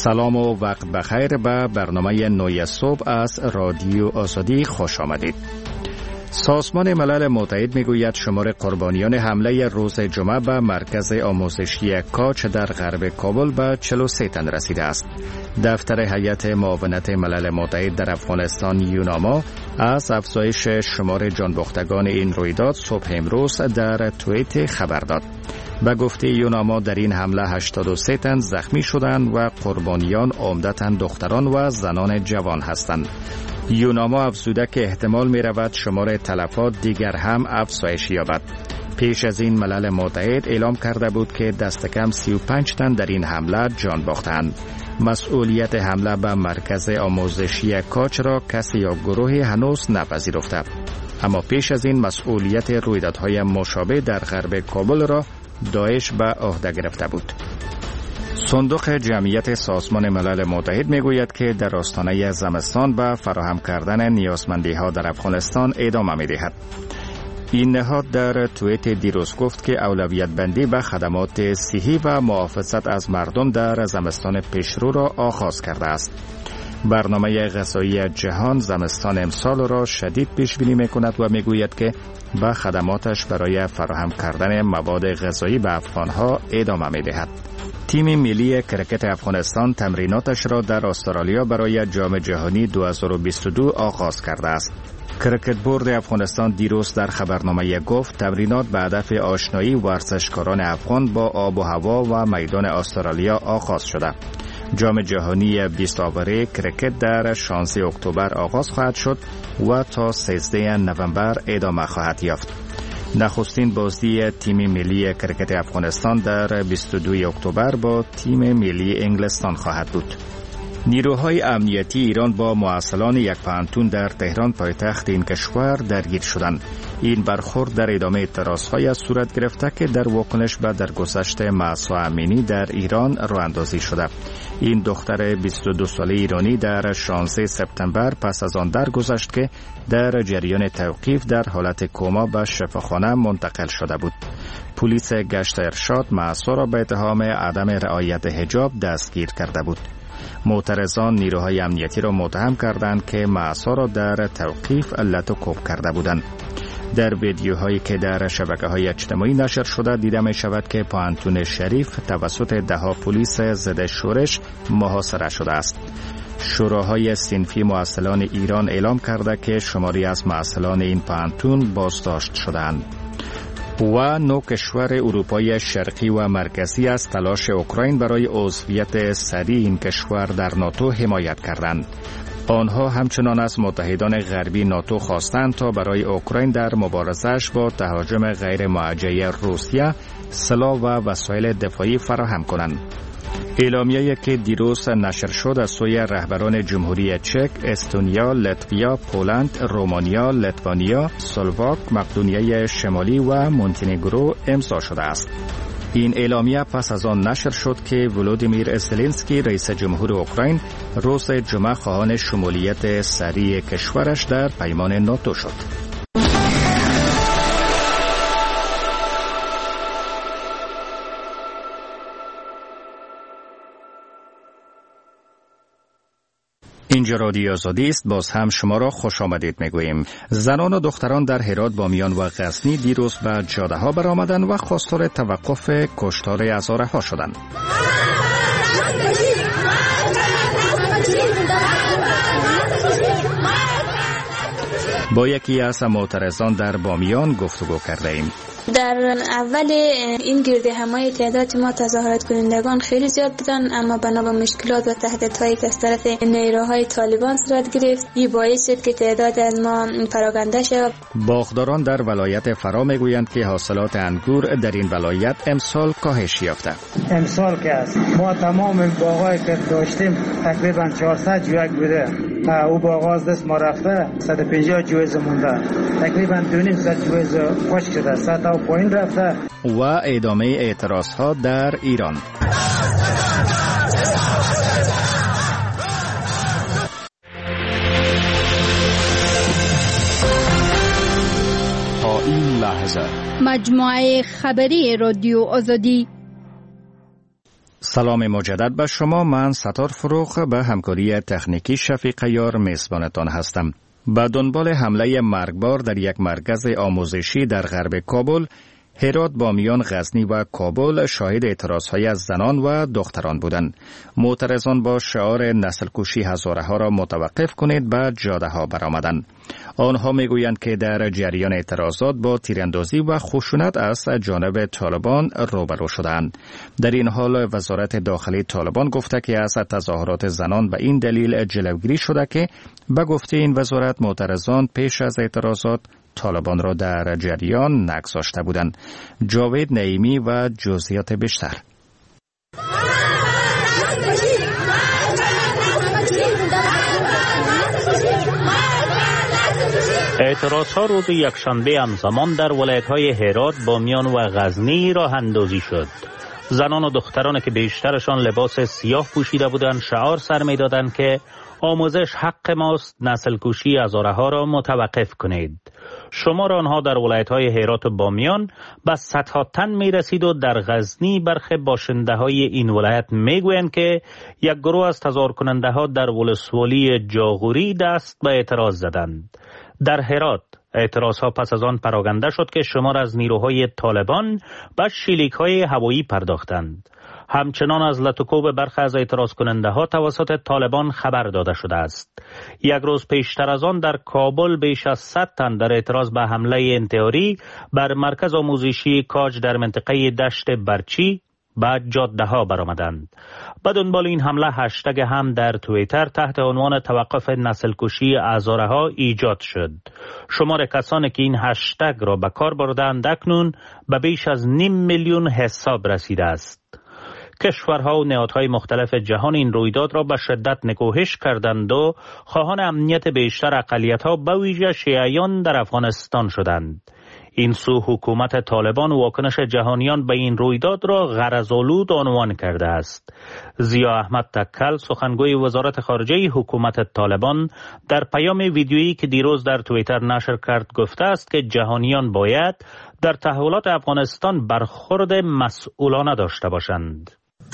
سلام و وقت بخیر به برنامه نوی صبح از رادیو آزادی خوش آمدید. سازمان ملل متحد میگوید شمار قربانیان حمله روز جمعه به مرکز آموزشی کاج در غرب کابل به 43 تن رسیده است. دفتر هیئت معاونت ملل متحد در افغانستان یوناما از افزایش شمار جانباختگان این رویداد صبح امروز در توییت خبر داد. به گفته یوناما در این حمله 83 تن زخمی شدند و قربانیان عمدتاً دختران و زنان جوان هستند. یوناما افزوده که احتمال می رود شمار تلفات دیگر هم افزایش یابد. پیش از این ملل متحد اعلام کرده بود که دست کم 35 تن در این حمله جان باختند. مسئولیت حمله به مرکز آموزشی کاج را کسی یا گروهی هنوز نپذیرفته. اما پیش از این مسئولیت رویدادهای مشابه در غرب کابل را داعش به عهده گرفته بود. صندوق جمعیت سازمان ملل متحد میگوید که در آستانه زمستان به فراهم کردن نیازمندی‌ها در افغانستان ادامه می‌دهد. این نهاد در توییت دیروز گفت که اولویت بندی به خدمات صحی و محافظت از مردم در زمستان پیشرو را آغاز کرده است. برنامه غذایی جهان زمستان امسال را شدید پیش بینی می‌کند و میگوید که به خدماتش برای فراهم کردن مواد غذایی به افغان‌ها ادامه می‌دهد. تیم ملی کرکت افغانستان تمریناتش را در استرالیا برای جام جهانی 2022 آغاز کرده است. کرکت بورد افغانستان دیروز در خبرنامه گفت تمرینات به هدف آشنایی ورزشکاران افغان با آب و هوا و میدان استرالیا آغاز شده. جام جهانی 20 آوره کرکت در 16 اکتبر آغاز خواهد شد و تا 13 نوامبر ادامه خواهد یافت. نخستین بازی تیم ملی کرکت افغانستان در 22 اکتبر با تیم ملی انگلستان خواهد بود. نیروهای امنیتی ایران با معسلان یک پانتون در تهران پایتخت این کشور درگیر شدند. این برخورد در ادامه اعتراضهای صورت گرفته که در واکنش به درگذشت مهسا امینی در ایران راه اندازی شده. این دختر 22 ساله ایرانی در 16 سپتامبر پس از آن درگذشت که در جریان توقیف در حالت کما به شفاخانه منتقل شده بود. پلیس گشت ارشاد مهسا را به اتهام عدم رعایت حجاب دستگیر کرده بود. معترضان نیروهای امنیتی را متهم کردند که مهسا را در توقیف علت و کوب کرده بودند. در ویدیوهایی که در شبکه‌های اجتماعی نشر شده دیده می شود که پانتون شریف توسط دهها پلیس ضد شورش محاصره شده است. شوراهای صنفی معسلان ایران اعلام کرده که شماری از معسلان این پانتون بازداشت شدند. و 9 کشور اروپای شرقی و مرکزی از تلاش اوکراین برای عضویت سریع این کشور در ناتو حمایت کردند. آنها همچنان از متحدان غربی ناتو خواستند تا برای اوکراین در مبارزه‌اش با تهاجم غیر موجه روسیه سلاح و وسایل دفاعی فراهم کنند. اعلامیه‌ای که دیروز نشر شد از سوی رهبران جمهوری چک، استونیا، لتویا، پولند، رومانیا، لیتوانیا، اسلواک، مقدونیه شمالی و مونتنگرو امضا شده است. این اعلامیه پس از آن نشر شد که ولودیمیر زلنسکی رئیس جمهور اوکراین روز جمعه خواهان شمولیت سریع کشورش در پیمان ناتو شد. اینجا رادیو آزادی است. باز هم شما را خوش آمدید میگوییم. زنان و دختران در هرات، بامیان و غزنی دیروز به جاده ها برآمدند و خواستار توقف کشتار هزاره ها شدند. با یکی از معترضان در بامیان گفتگو کرده ایم. در اول این گرد همایی تعداد ما تظاهرات کنندگان خیلی زیاد بودن، اما بنا به مشکلات و تهدیدهایی که از طرف نیروهای طالبان صورت گرفت، این باعث شد که تعداد از ما پراکنده شد. باغداران در ولایت فرا میگویند که حاصلات انگور در این ولایت امسال کاهش یافته. امسال که است ما تمام باغایی که داشتیم تقریبا 400 جوک بوده، او باغ از دست ما رفته، 150 جویز مونده، تقریبا 200 جویز خشک شده، 100 پایین رفته. و ادامه اعتراض ها در ایران. تا این لحظه مجموعه خبری رادیو آزادی. سلام مجدد به شما. من ستار فروخ به همکاری تکنیکی شفیق یار میزبانتان هستم. به دنبال حمله مرگبار در یک مرکز آموزشی در غرب کابل، هرات، بامیان، غزنی و کابل شاهد اعتراضهای از زنان و دختران بودند. معترضان با شعار نسل کشی هزاره ها را متوقف کنید به جاده ها برآمدند. آنها میگویند که در جریان اعتراضات با تیراندازی و خشونت از جانب طالبان روبرو شدند. در این حال وزارت داخلی طالبان گفته که از تظاهرات زنان به این دلیل جلوگیری شده که به گفته این وزارت معترضان پیش از اعتراضات طالبان را در جریان نگذاشته بودند. جاوید نعیمی و جزئیات بیشتر. اعتراضها روز یکشنبه همزمان در ولایت‌های هرات، بامیان و غزنی راه اندازی شد. زنان و دختران که بیشترشان لباس سیاه پوشیده بودند شعار سر می‌دادند که آموزش حق ماست، نسل کشی هزاره‌ها را متوقف کنید. شمار آنها در ولایت‌های هرات و بامیان به صدها تن می‌رسید و در غزنی برخی باشنده‌های این ولایت می‌گویند که یک گروه از تظاهر کننده‌ها در ولسوالی جاغوری دست به اعتراض زدند. در هرات اعتراضها پس از آن پراکنده شد که شمار از نیروهای طالبان به شلیک‌های هوایی پرداختند. همچنان از لطکوب برخی از اعتراض کننده ها توسط طالبان خبر داده شده است. یک روز پیشتر از آن در کابل بیش از 100 تن در اعتراض به حمله انتحاری بر مرکز آموزشی کاج در منطقه دشت برچی به جاده ها برآمدند. به دنبال این حمله هشتگ هم در توییتر تحت عنوان توقف نسل کشی هزاره ها ایجاد شد. شمار کسانی که این هشتگ را به کار بردند اکنون به بیش از 500,000 میلیون حساب رسیده است. کشورها و نهادهای مختلف جهان این رویداد را به شدت نکوهش کردند و خواهان امنیت بیشتر اقلیت‌ها به ویژه شیعیان در افغانستان شدند. این سو حکومت طالبان و واکنش جهانیان به این رویداد را غرض‌آلود عنوان کرده است. ضیا احمد تکل، سخنگوی وزارت خارجه حکومت طالبان، در پیام ویدیویی که دیروز در توییتر نشر کرد گفته است که جهانیان باید در تحولات افغانستان برخورد مسئولانه داشته باشند.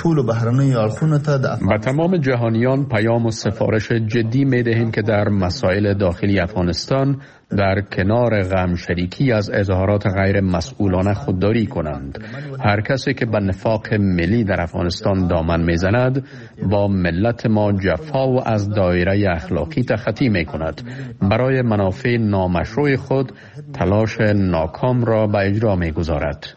به تمام جهانیان پیام و سفارش جدی می دهیم که در مسائل داخلی افغانستان در کنار غم شریکی از اظهارات غیر مسئولانه خودداری کنند. هر کسی که به نفاق ملی در افغانستان دامن می زند با ملت ما جفا و از دایره اخلاقی تخطی می کند. برای منافع نامشروع خود تلاش ناکام را به اجرا می گذارد.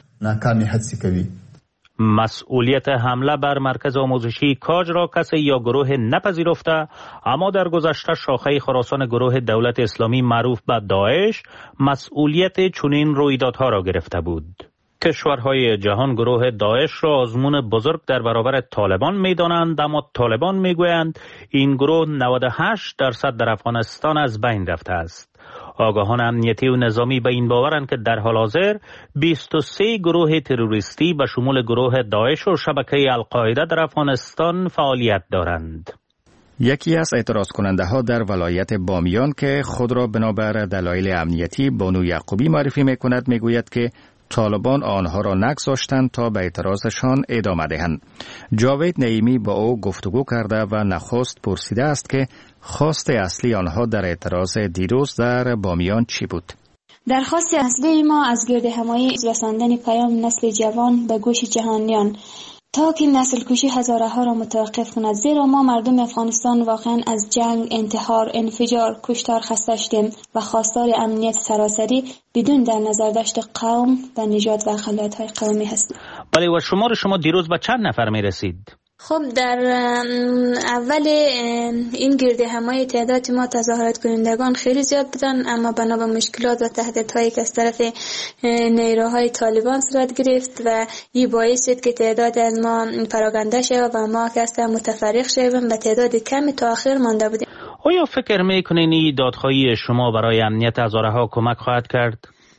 مسئولیت حمله بر مرکز آموزشی کاج را کسی یا گروه نپذیرفته، اما در گذشته شاخه خراسان گروه دولت اسلامی معروف به داعش مسئولیت چنین رویدادها را گرفته بود. کشورهای جهان گروه داعش را آزمون بزرگ در برابر طالبان می‌دانند، اما طالبان می‌گویند این گروه 98% در افغانستان از بین رفته است. آگاهان امنیتی و نظامی به این باورند که در حال حاضر 23 گروه تروریستی به شمول گروه داعش و شبکه القاعده در افغانستان فعالیت دارند. یکی از اعتراض کننده ها در ولایت بامیان که خود را بنابر دلایل امنیتی بانو یعقوبی معرفی می کند می گوید که طالبان آنها را نگذاشتند تا به اعتراضشان ادامه دهند. جاوید نعیمی با او گفتگو کرده و نخست پرسیده است که خواست اصلی آنها در اعتراض دیروز در بامیان چی بود؟ درخواست اصلی ما از گردهمایی رساندن پیام نسل جوان به گوش جهانیان تا که نسل کشی هزاره ها را متوقف کند، زیرا ما مردم افغانستان واقعا از جنگ، انتحار، انفجار، کشتار خسته شدیم و خواستار امنیت سراسری بدون در نظر داشت قوم و نژاد و اقلیت های قومی هستیم. بله، و شما دیروز به چند نفر می رسید؟ خب در اول این گردهمایی تعداد ما تظاهرات کنندگان خیلی زیاد بودن، اما بنا به مشکلات و تهدیدهایی که از طرف نیروهای طالبان صورت گرفت و این باعث شد که تعداد از ما پراکنده شد و ما که اصلا متفرق شدیم به تعداد کمی تا آخر مانده بودیم. آیا فکر میکنین این دادخواهی شما برای امنیت هزاره‌ها کمک خواهد کرد؟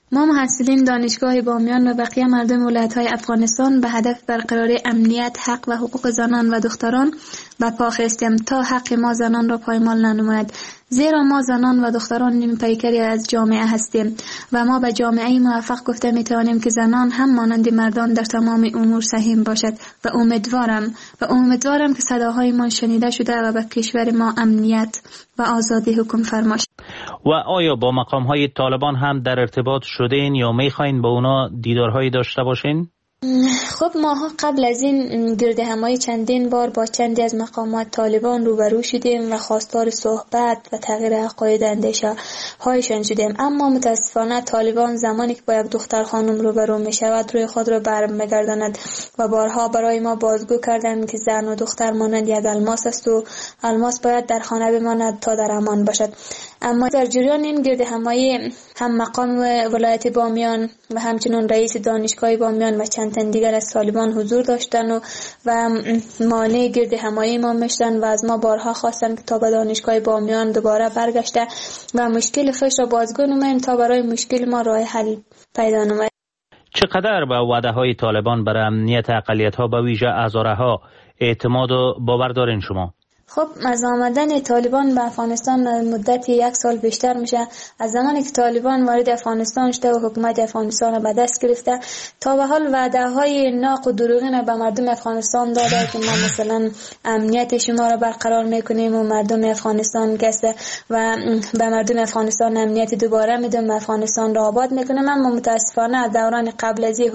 ما محصلین دانشگاه بامیان و بقیه مردم ولایت‌های افغانستان به هدف برقراری امنیت، حق و حقوق زنان و دختران و پاخستیم تا حق ما زنان را پایمال ننماید. زیرا ما زنان و دختران نیم پیکری از جامعه هستیم و ما به جامعه موفق گفته میتوانیم که زنان هم مانند مردان در تمام امور سهیم باشد و امیدوارم که صداهای ما شنیده شده و به کشور ما امنیت و آزادی حکم فرما شود. و آیا با مقام‌های طالبان هم در ارتباط شدین یا می‌خواین با اونا دیدارهایی داشته باشین؟ خب ما قبل از این گرد همایی چندین بار با چندی از مقامات طالبان روبرو شدیم و خواستار صحبت و تغییر عقاید اندیشه هایشان شدیم، اما متاسفانه طالبان زمانی که با یک دختر خانم روبرو می شود روی خود را برمیگرداند و بارها برای ما بازگو کردند که زن و دختر مانند یک الماس است و الماس باید در خانه بماند تا در امان باشد. اما در جریان این گرد همایی هم مقام ولایت بامیان و همچنین رئیس دانشگاه بامیان و چند تن دیگر از طالبان حضور داشتن و مانع گرد همایی ما میشدن و از ما بارها خواستن که تا به دانشگاه بامیان دوباره برگشته و مشکل خوش را بازگو نماییم تا برای مشکل ما راه حل پیدا نماییم. چقدر به وعده های طالبان برای امنیت اقلیت ها به ویژه هزاره ها اعتماد و باور دارین شما؟ خب از آمدن طالبان به افغانستان مدت 1 سال بیشتر میشه. از زمانی که طالبان وارد افغانستان شده و حکومت افغانستان به دست گرفته تا به حال وعده های ناق و دروغین به مردم افغانستان داده که ما مثلا امنیت شما را برقرار میکنیم و مردم افغانستان گسته و به مردم افغانستان امنیت دوباره میدیم و افغانستان را آباد میکنیم. اما متاسفانه از دوران قبل از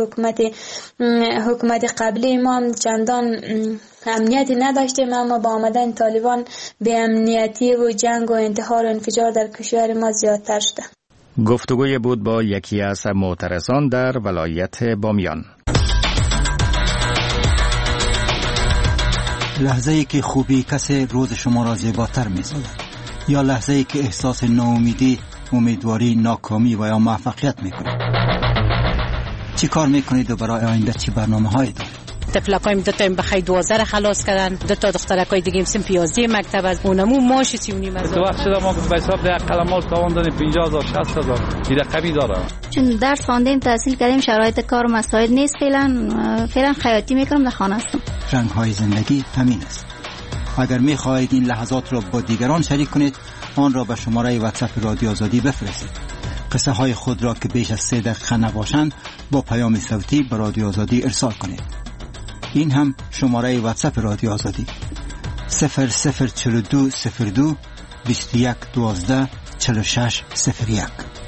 حکومت قبلی ما چندان امنیتی نداشتیم، اما با آمدن طالبان به امنیتی و جنگ و انتحار و انفجار در کشور ما زیادتر شده. گفتگوی بود با یکی از معترضان در ولایت بامیان. لحظه‌ای که خوبی کسی روز شما را زیباتر می‌سازد یا لحظه‌ای که احساس ناامیدی، امیدواری، ناکامی و یا موفقیت می‌کنید. چی کار می‌کنید و برای آینده چی برنامه‌هایی دارید؟ تفلکایم 2 تا بخای 12 خلاص کردن، 2 تا دخترکای دیگه سن 11 مکتب از اونمو ماش 39 از تو وقت شده ما به حساب ده قلمال تاوان دادیم 50000 60000 این رقمی داره. چون درس خواندیم تحصیل کردیم شرایط کار و مساعد نیست، فعلا خیاطی میکنم در خانه هستم. رنگ‌های زندگی همین است. اگر می‌خواهید این لحظات را با دیگران شریک کنید آن را به شماره واتساپ رادیو آزادی بفرستید. قصه های خود را که بیش از 3 دقیقه نباشند با پیام صوتی به رادیو آزادی ارسال کنید. این هم شماره واتساپ رادیو آزادی 004202 2112 4601.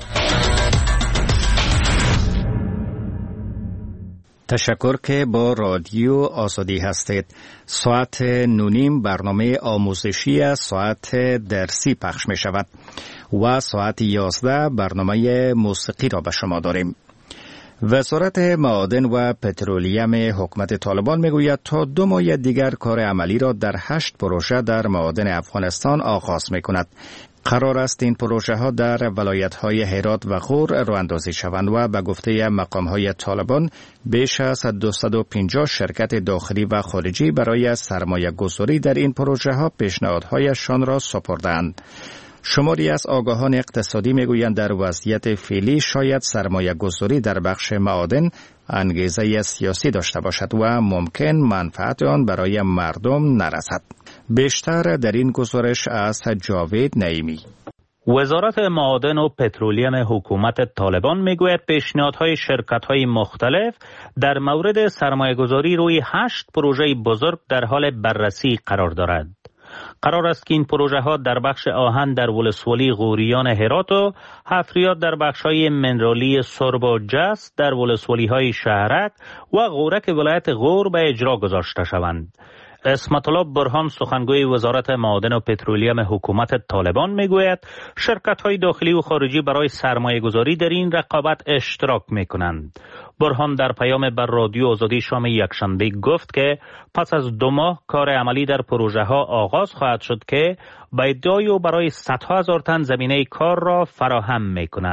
تشکر که با رادیو آزادی هستید. ساعت 9:30 برنامه آموزشی از ساعت درسی پخش می شود و ساعت 11 برنامه موسیقی را به شما داریم. وزارت معادن و پترولیم حکومت طالبان میگوید تا 2 ماه دیگر کار عملی را در 8 پروژه در معادن افغانستان آغاز میکند. قرار است این پروژه ها در ولایت‌های هرات و غور راه اندازی شوند و به گفته مقام‌های طالبان بیش از 250 شرکت داخلی و خارجی برای سرمایه گذاری در این پروژه ها پیشنهادهایشان را سپردند. شماری از آگاهان اقتصادی میگویند در وضعیت فعلی شاید سرمایه گذاری در بخش معادن انگیزه سیاسی داشته باشد و ممکن منفعت آن برای مردم نرسد. بیشتر در این گزارش از جاوید نعیمی. وزارت معادن و پترولیم حکومت طالبان میگوید پیشنهادهای شرکت‌های مختلف در مورد سرمایه‌گذاری روی 8 پروژه بزرگ در حال بررسی قرار دارد. قرار است که این پروژه ها در بخش آهن در ولسوالی غوریان هرات و حفریات در بخش های منرالی سرب و جس در ولسوالی های شهرک و غورک ولایت غور به اجرا گذاشته شوند. اسمت الله برهان سخنگوی وزارت معادن و پترولیم حکومت طالبان میگوید شرکت‌های داخلی و خارجی برای سرمایه‌گذاری در این رقابت اشتراک می‌کنند. برهان در پیام بر رادیو آزادی شام یکشنبه گفت که پس از 2 ماه کار عملی در پروژه ها آغاز خواهد شد که به ادعای او برای صدها هزار تن زمینه کار را فراهم می‌کند.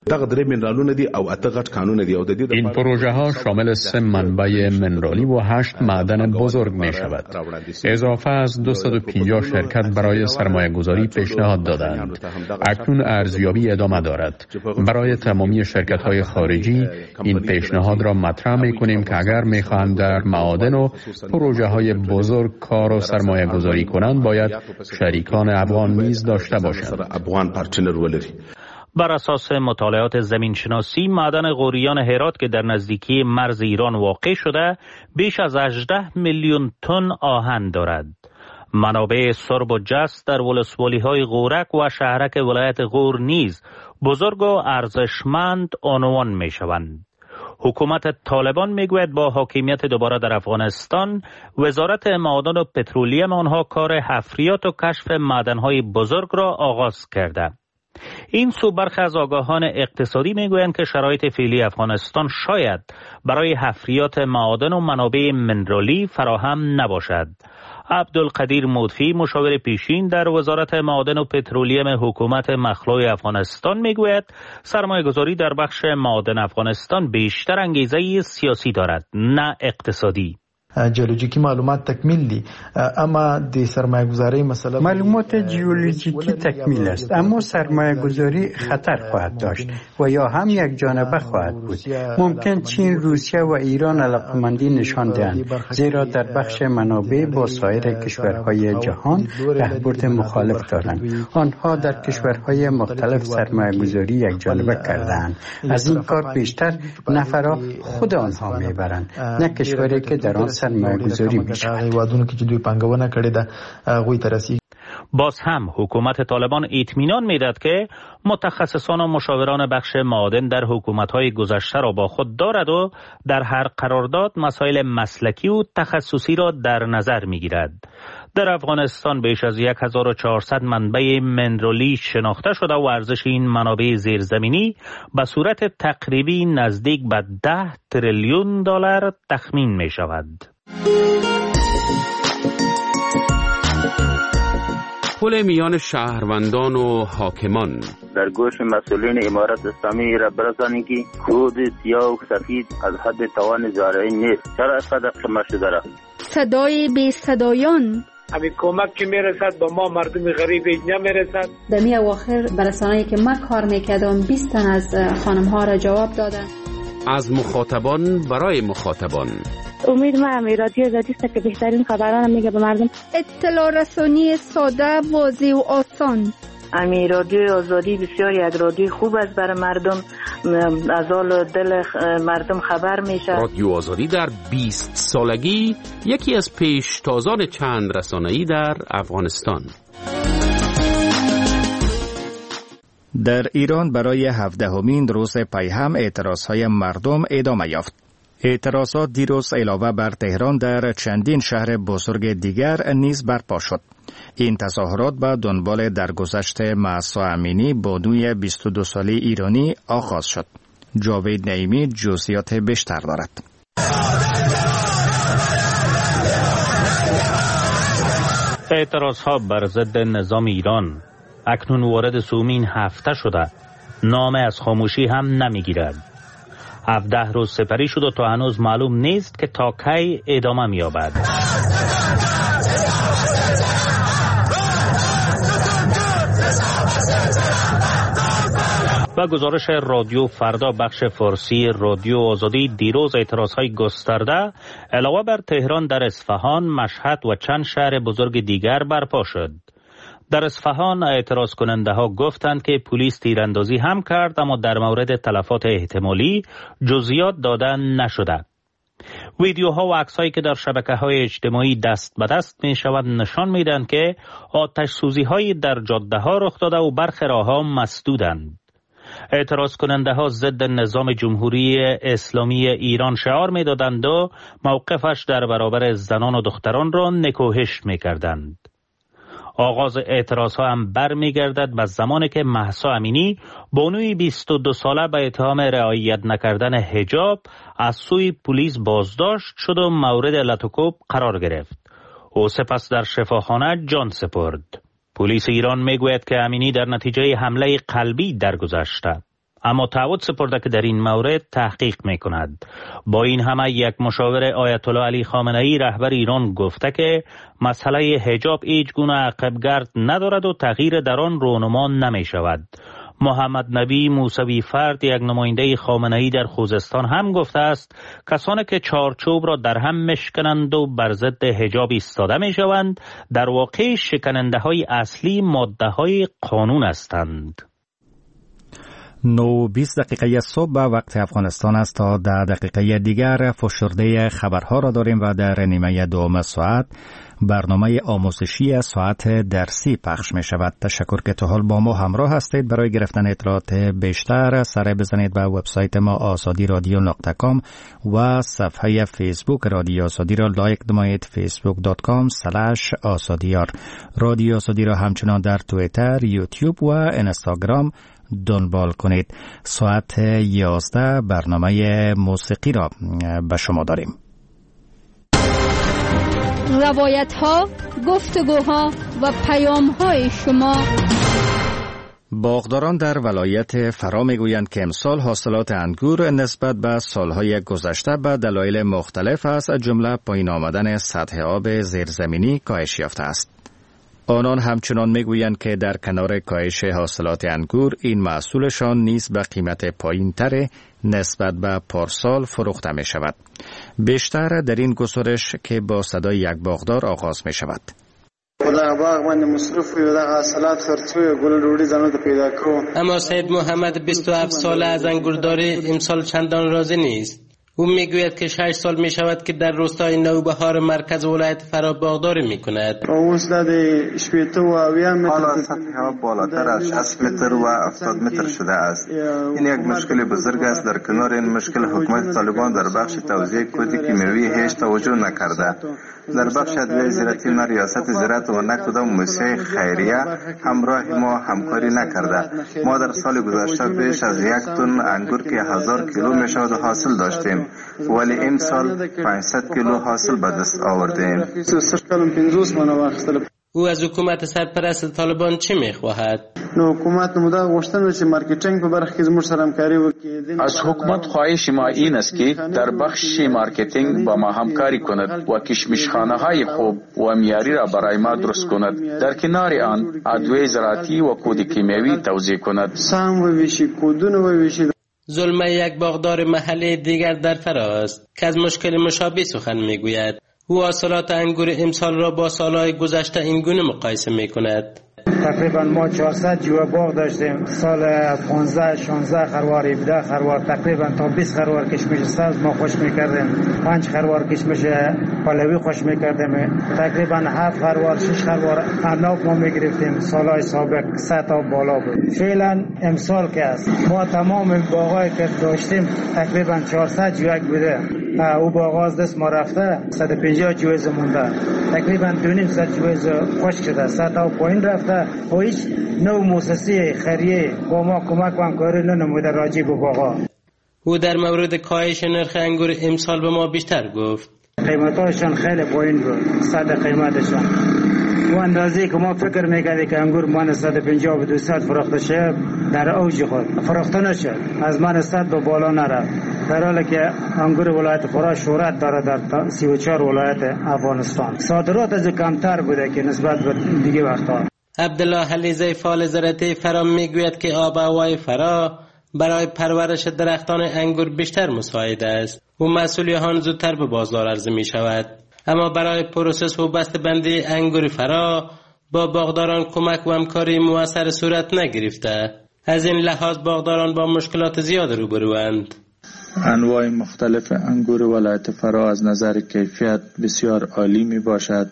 این پروژه ها شامل 3 منبع منرالی و 8 معدن بزرگ می شود. اضافه از 250 شرکت برای سرمایه گذاری پیشنهاد دادند. اکنون ارزیابی ادامه دارد. برای تمامی شرکت های خارجی این پیشنهاد را مطرح می کنیم که اگر می خواهند در معادن و پروژه های بزرگ کار و سرمایه گذاری کنند باید شریکان افغان نیز داشته باشند. بر اساس مطالعات زمینشناسی معدن غوریان هرات که در نزدیکی مرز ایران واقع شده بیش از 18 میلیون تن آهن دارد. منابع سرب و جست در ولسوالی‌های غورک و شهرک ولایت غور نیز بزرگ و ارزشمند عنوان می‌شوند. حکومت طالبان میگوید با حاکمیت دوباره در افغانستان وزارت معادن و پترولیم آنها کار حفریات و کشف معدن‌های بزرگ را آغاز کرده. این سو برخی از آگاهان اقتصادی میگویند که شرایط فعلی افغانستان شاید برای حفریات معادن و منابع منرالی فراهم نباشد. عبدالقدیر مودفی مشاور پیشین در وزارت معادن و پترولیم حکومت مخلوع افغانستان میگوید سرمایه گذاری در بخش معادن افغانستان بیشتر انگیزه سیاسی دارد نه اقتصادی. جیولوژیکی معلومات تکمیل دی اما د سرمایه گذاری مثلا معلومات جیولوژیکی تکمیل است اما سرمایه گذاری خطر خواهد داشت و یا هم یک جانبه خواهد بود. ممکن چین، روسیه و ایران علاقمندی نشان دهند زیرا در بخش منابع با سایر کشورهای جهان راهبرد مخالف دارند. آنها در کشورهای مختلف سرمایه گذاری یک جانبه کردند. از این کار بیشتر نفرا خود آنها میبرند نه کشوری که در آن سرمایه‌گذاری می‌شود. باز هم حکومت طالبان اطمینان میداد که متخصصان و مشاوران بخش معادن در حکومت‌های گذشته را با خود دارد و در هر قرارداد مسائل مسلکی و تخصصی را در نظر می‌گیرد. در افغانستان بیش از 1400 منبع منرالی شناخته شده و ارزش این منابع زیرزمینی به صورت تقریبی نزدیک به 10 تریلیون دلار تخمین می شود. پل میان شهروندان و حاکمان در گوش مسئولین امارت اسلامی را برسانید که کود سیاه و سفید از حد توان زارعی نیست. چرا اینقدر قیمت شده را؟ صدای بی صدایان همین کمک که میرسد با ما مردم غریب اینجا میرسد. در می اواخر برسانه‌ای که من کار میکردم 20 تن از خانم ها را جواب دادن. از مخاطبان برای مخاطبان. امید من رادیو آزادی است که بهترین خبران میگه به مردم. اطلاع رسانی ساده، واضح و آسان. رادیو آزادی بسیار یک رادیو خوب است برای مردم، از حال دل مردم خبر میشه. رادیو آزادی در 20 سالگی یکی از پیشتازان چند رسانه‌ای در افغانستان. در ایران برای 17مین روز پیهم اعتراضهای مردم ادامه یافت. اعتراضات دیروز علاوه بر تهران در چندین شهر بزرگ دیگر نیز برپا شد. این تظاهرات به دنبال درگذشت مهسا امینی بانوی 22 ساله ایرانی آغاز شد. جاوید نعیمی جزئیات بیشتر دارد. اعتراضها بر ضد نظام ایران اکنون وارد سومین هفته شده. نام از خاموشی هم نمیگیرد. 17 روز سپری شد و تا هنوز معلوم نیست که تا کی ادامه می‌یابد. و گزارش رادیو فردا بخش فارسی رادیو آزادی دیروز اعتراضهای گسترده علاوه بر تهران در اصفهان، مشهد و چند شهر بزرگ دیگر برپا شد. در اصفهان اعتراض کننده ها گفتند که پلیس تیراندازی هم کرد اما در مورد تلفات احتمالی جزئیات دادن نشده. ویدیوها و عکسایی که در شبکه‌های اجتماعی دست به دست می‌شود نشان میدن که آتش سوزی‌هایی در جاده‌ها رخ داده و برخی راه‌ها مسدودند. اعتراض کننده ها ضد نظام جمهوری اسلامی ایران شعار می‌دادند و موقفش در برابر زنان و دختران را نکوهش می‌کردند. آغاز اعتراض ها هم برمیگردد به زمانی که مهسا امینی بانوی 22 ساله به اتهام رعایت نکردن حجاب از سوی پلیس بازداشت شد و مورد لطوکوب قرار گرفت. او سپس در شفاخانه جان سپرد. پلیس ایران میگوید که امینی در نتیجه حمله قلبی درگذشته. اما تعهد سپرده که در این مورد تحقیق می کند. با این همه یک مشاور آیت الله علی خامنه ای رهبر ایران گفته که مسئله حجاب هیچ گونه عقبگرد ندارد و تغییر در آن رونما نمی شود. محمد نبی موسوی فرد، یک نماینده خامنه ای در خوزستان، هم گفته است کسانی که چارچوب را در هم میشکنند و بر ضد حجاب ایستاده می شوند در واقع شکننده های اصلی ماده های قانون هستند. 9:20 دقیقه صبح به وقت افغانستان است. تا 10 دقیقه دیگر فشرده خبرها را داریم و در نیمه دوم ساعت برنامه آموزشی ساعت درسی پخش می شود. تشکر که تا حال با ما همراه هستید. برای گرفتن اطلاعات بیشتر سر بزنید به وبسایت ما azadi.radio.com و صفحه فیسبوک رادیو آزادی را لایک نمایید. facebook.com/azadiyar. رادیو آزادی را همچنان در توییتر، یوتیوب و اینستاگرام دنبال کنید. ساعت 11 برنامه موسیقی را به شما داریم. روایت ها، گفتگوها و پیام های شما. باغداران در ولایت فرا میگویند که امسال حاصلات انگور نسبت به سالهای گذشته به دلایل مختلف از جمله پایین آمدن سطح آب زیرزمینی کاهش یافته است. آنان همچنان میگویند که در کنار کاهش حاصلات انگور این محصولشان نیز به قیمت پایین‌تر نسبت به پارسال فروخته می شود. بیشتر در این گزارش که با صدای یک باغدار آغاز می شود. اما سید محمد 27 ساله از انگورداری امسال چندان راضی نیست. او میگوید که 6 سال می شود که در روستای نوبهار مرکز ولایت فرا باغداری می کند. حالا سطح آب بالاتر از 60 متر و 70 متر شده است. این یک مشکل بزرگ است. در کنار این مشکل حکومت طالبان در بخش توزیع کود کیمیاوی هیچ توجه نکرده. در بخش ادویه زراعتی نه ریاست زراعت و نه کدام مؤسسه خیریه همراه ما همکاری نکرده. ما در سال گذشته بیش از 1 تن انگور که 1000 کیلو می شود حاصل داشتیم، ولی این سال 500 کیلو حاصل به دست آوردیم. او از حکومت سرپرست طالبان چه می‌خواهد؟ حکومت نموده گوشتن چې مارکیټینګ په برخه کې زموږ سره همکاري وکړي. از حکومت خواهش ما این است که در بخش مارکتینگ با ما همکاری کند و کشمشخانه‌های خوب و معیاری را برای ما درست کند. در کنار آن ادویه زراعتی و کود کیمیاوی توزیع کند. سهم وویشي، کودونه وویشي. ظلم یک باغدار محلی دیگر در فراست که از مشکل مشابه سخن میگوید. او حاصلات انگور امسال را با سالهای گذشته این گونه مقایسه میکند. تقریبا ما 400 جوه باغ داشتیم. سال 15 16 خروار 17 خروار تقریبا تا 20 خروار کشمش سبز ما خوش میکردیم. 5 خروار کشمش پهلوی خوش میکردیم. تقریبا 7 خروار 6 خروار عناب ما میگرفتیم. سالهای سابق 100 تا بالا بود. فعلا امسال که است ما تمام باغایی که داشتیم تقریبا 400 جوه بوده. او باغ از دست ما رفته 150 جویز مونده. تقریبا 200 جویز خشک شده. 100 تا پایین رفته. و هیچ نوع مؤسسه خیریه با ما کمک و همکاری ننموده راجع به باغا. او در مورد کاهش نرخ انگور امسال به ما بیشتر گفت. قیمتاشون خیلی پایین بود. صد قیمتشون و اندازه‌ای که ما فکر می‌کردیم که انگور من 150 و 200 فروخته شه در اوج خود فروخته نشد. از من 100 به بالا نرفت. در حالی که انگور ولایت فرا شهرت داره در 34 ولایت افغانستان. صادرات از کمتر بوده که نسبت به دیگه وقتا. عبدالله حلیزه فعال زراعتی فرا میگوید که آب و هوای فرا برای پرورش درختان انگور بیشتر مساعد است و محصول آن زودتر به بازار عرضه می شود. اما برای پروسس و بسته‌بندی انگور فرا با باغداران کمک و همکاری مؤثر صورت نگرفته. از این لحاظ باغداران با مشکلات زیاد روبروند. انواع مختلف انگور ولایت فرا از نظر کیفیت بسیار عالی می باشد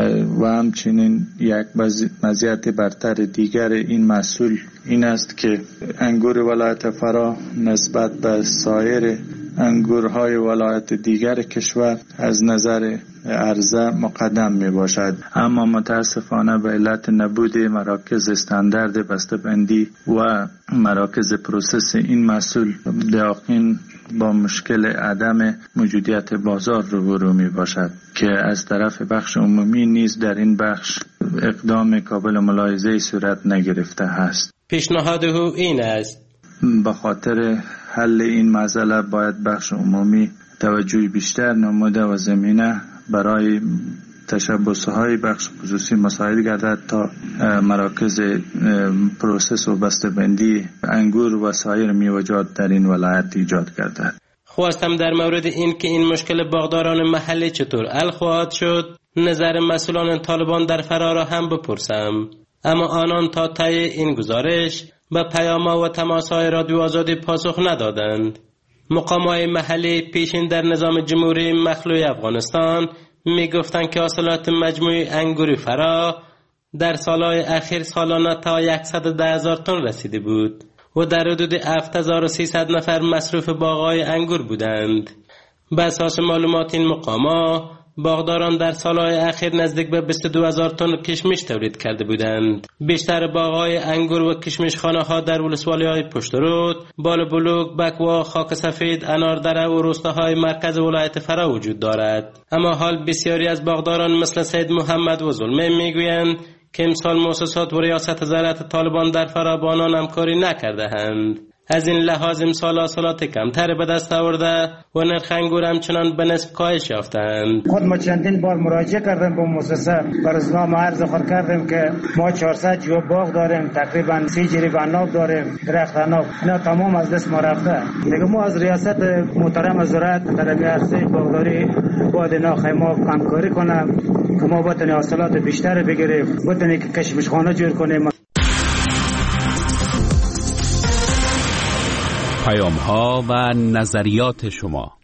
و همچنین یک مزیت برتر دیگر این محصول این است که انگور ولایت فرا نسبت به سایر انگورهای ولایت دیگر کشور از نظر عرضه مقدم می باشد، اما متاسفانه به علت نبود مراکز استاندارد بسته‌بندی و مراکز پروسس این محصول دقیقاً با مشکل عدم موجودیت بازار روبرو می باشد که از طرف بخش عمومی نیز در این بخش اقدام قابل ملاحظه صورت نگرفته است. پیشنهاد او این است به خاطر حل این مسئله باید بخش عمومی توجه بیشتر نموده و زمینه برای تشبس‌های بخش خصوصی مساعد گردد تا مراکز پروسس و بسته‌بندی انگور و سایر میوه‌جات در این ولایت ایجاد گردد. خواستم در مورد این که این مشکل باغداران محلی چطور حل خواهد شد نظر مسئولان طالبان در فرا را هم بپرسم، اما آنان تا طی این گزارش به پیام‌ها و تماس‌های رادیو آزادی پاسخ ندادند. مقام‌های محلی پیشین در نظام جمهوری مخلوع افغانستان می گفتند که حاصلات مجموعی انگور فرا در سالهای اخیر سالانه تا 110,000 تن رسیده بود و در حدود 7300 نفر مصروف باغ‌های انگور بودند. به اساس معلومات این مقام‌ها باغداران در سالهای اخیر نزدیک به 22,000 تن کشمش تولید کرده بودند. بیشتر باغ‌های انگور و کشمشخانه‌ها در ولسوالی‌های پشترود، بالابلوک، بکوا، خاک سفید، اناردره و روستاهای مرکز ولایت فرا وجود دارد. اما حال بسیاری از باغداران مثل سید محمد و ظلمه میگویند که امسال مؤسسات و ریاست زراعت طالبان در فرا با آنان همکاری نکرده‌اند. از این لحاظ امسال حاصلات کمتر به دست آورده و نرخ انگور همچنان به نصف کاهش یافتند. خود ما چندین بار مراجعه کردیم به مؤسسه، برنامه عرض خود کردیم که ما 400 جو باغ داریم، تقریبا 30 جریب عناب داریم، درخت عناب، اینا تمام از دست ما رفته. دیگه ما از ریاست محترم زراعت طلب عرضه باغداری باید اینا خیما همکاری کنه که ما بتونیم حاصلات بیشتر بگیریم، بتونیم که کشمشخانه جور کنیم. پیام‌ها و نظریات شما.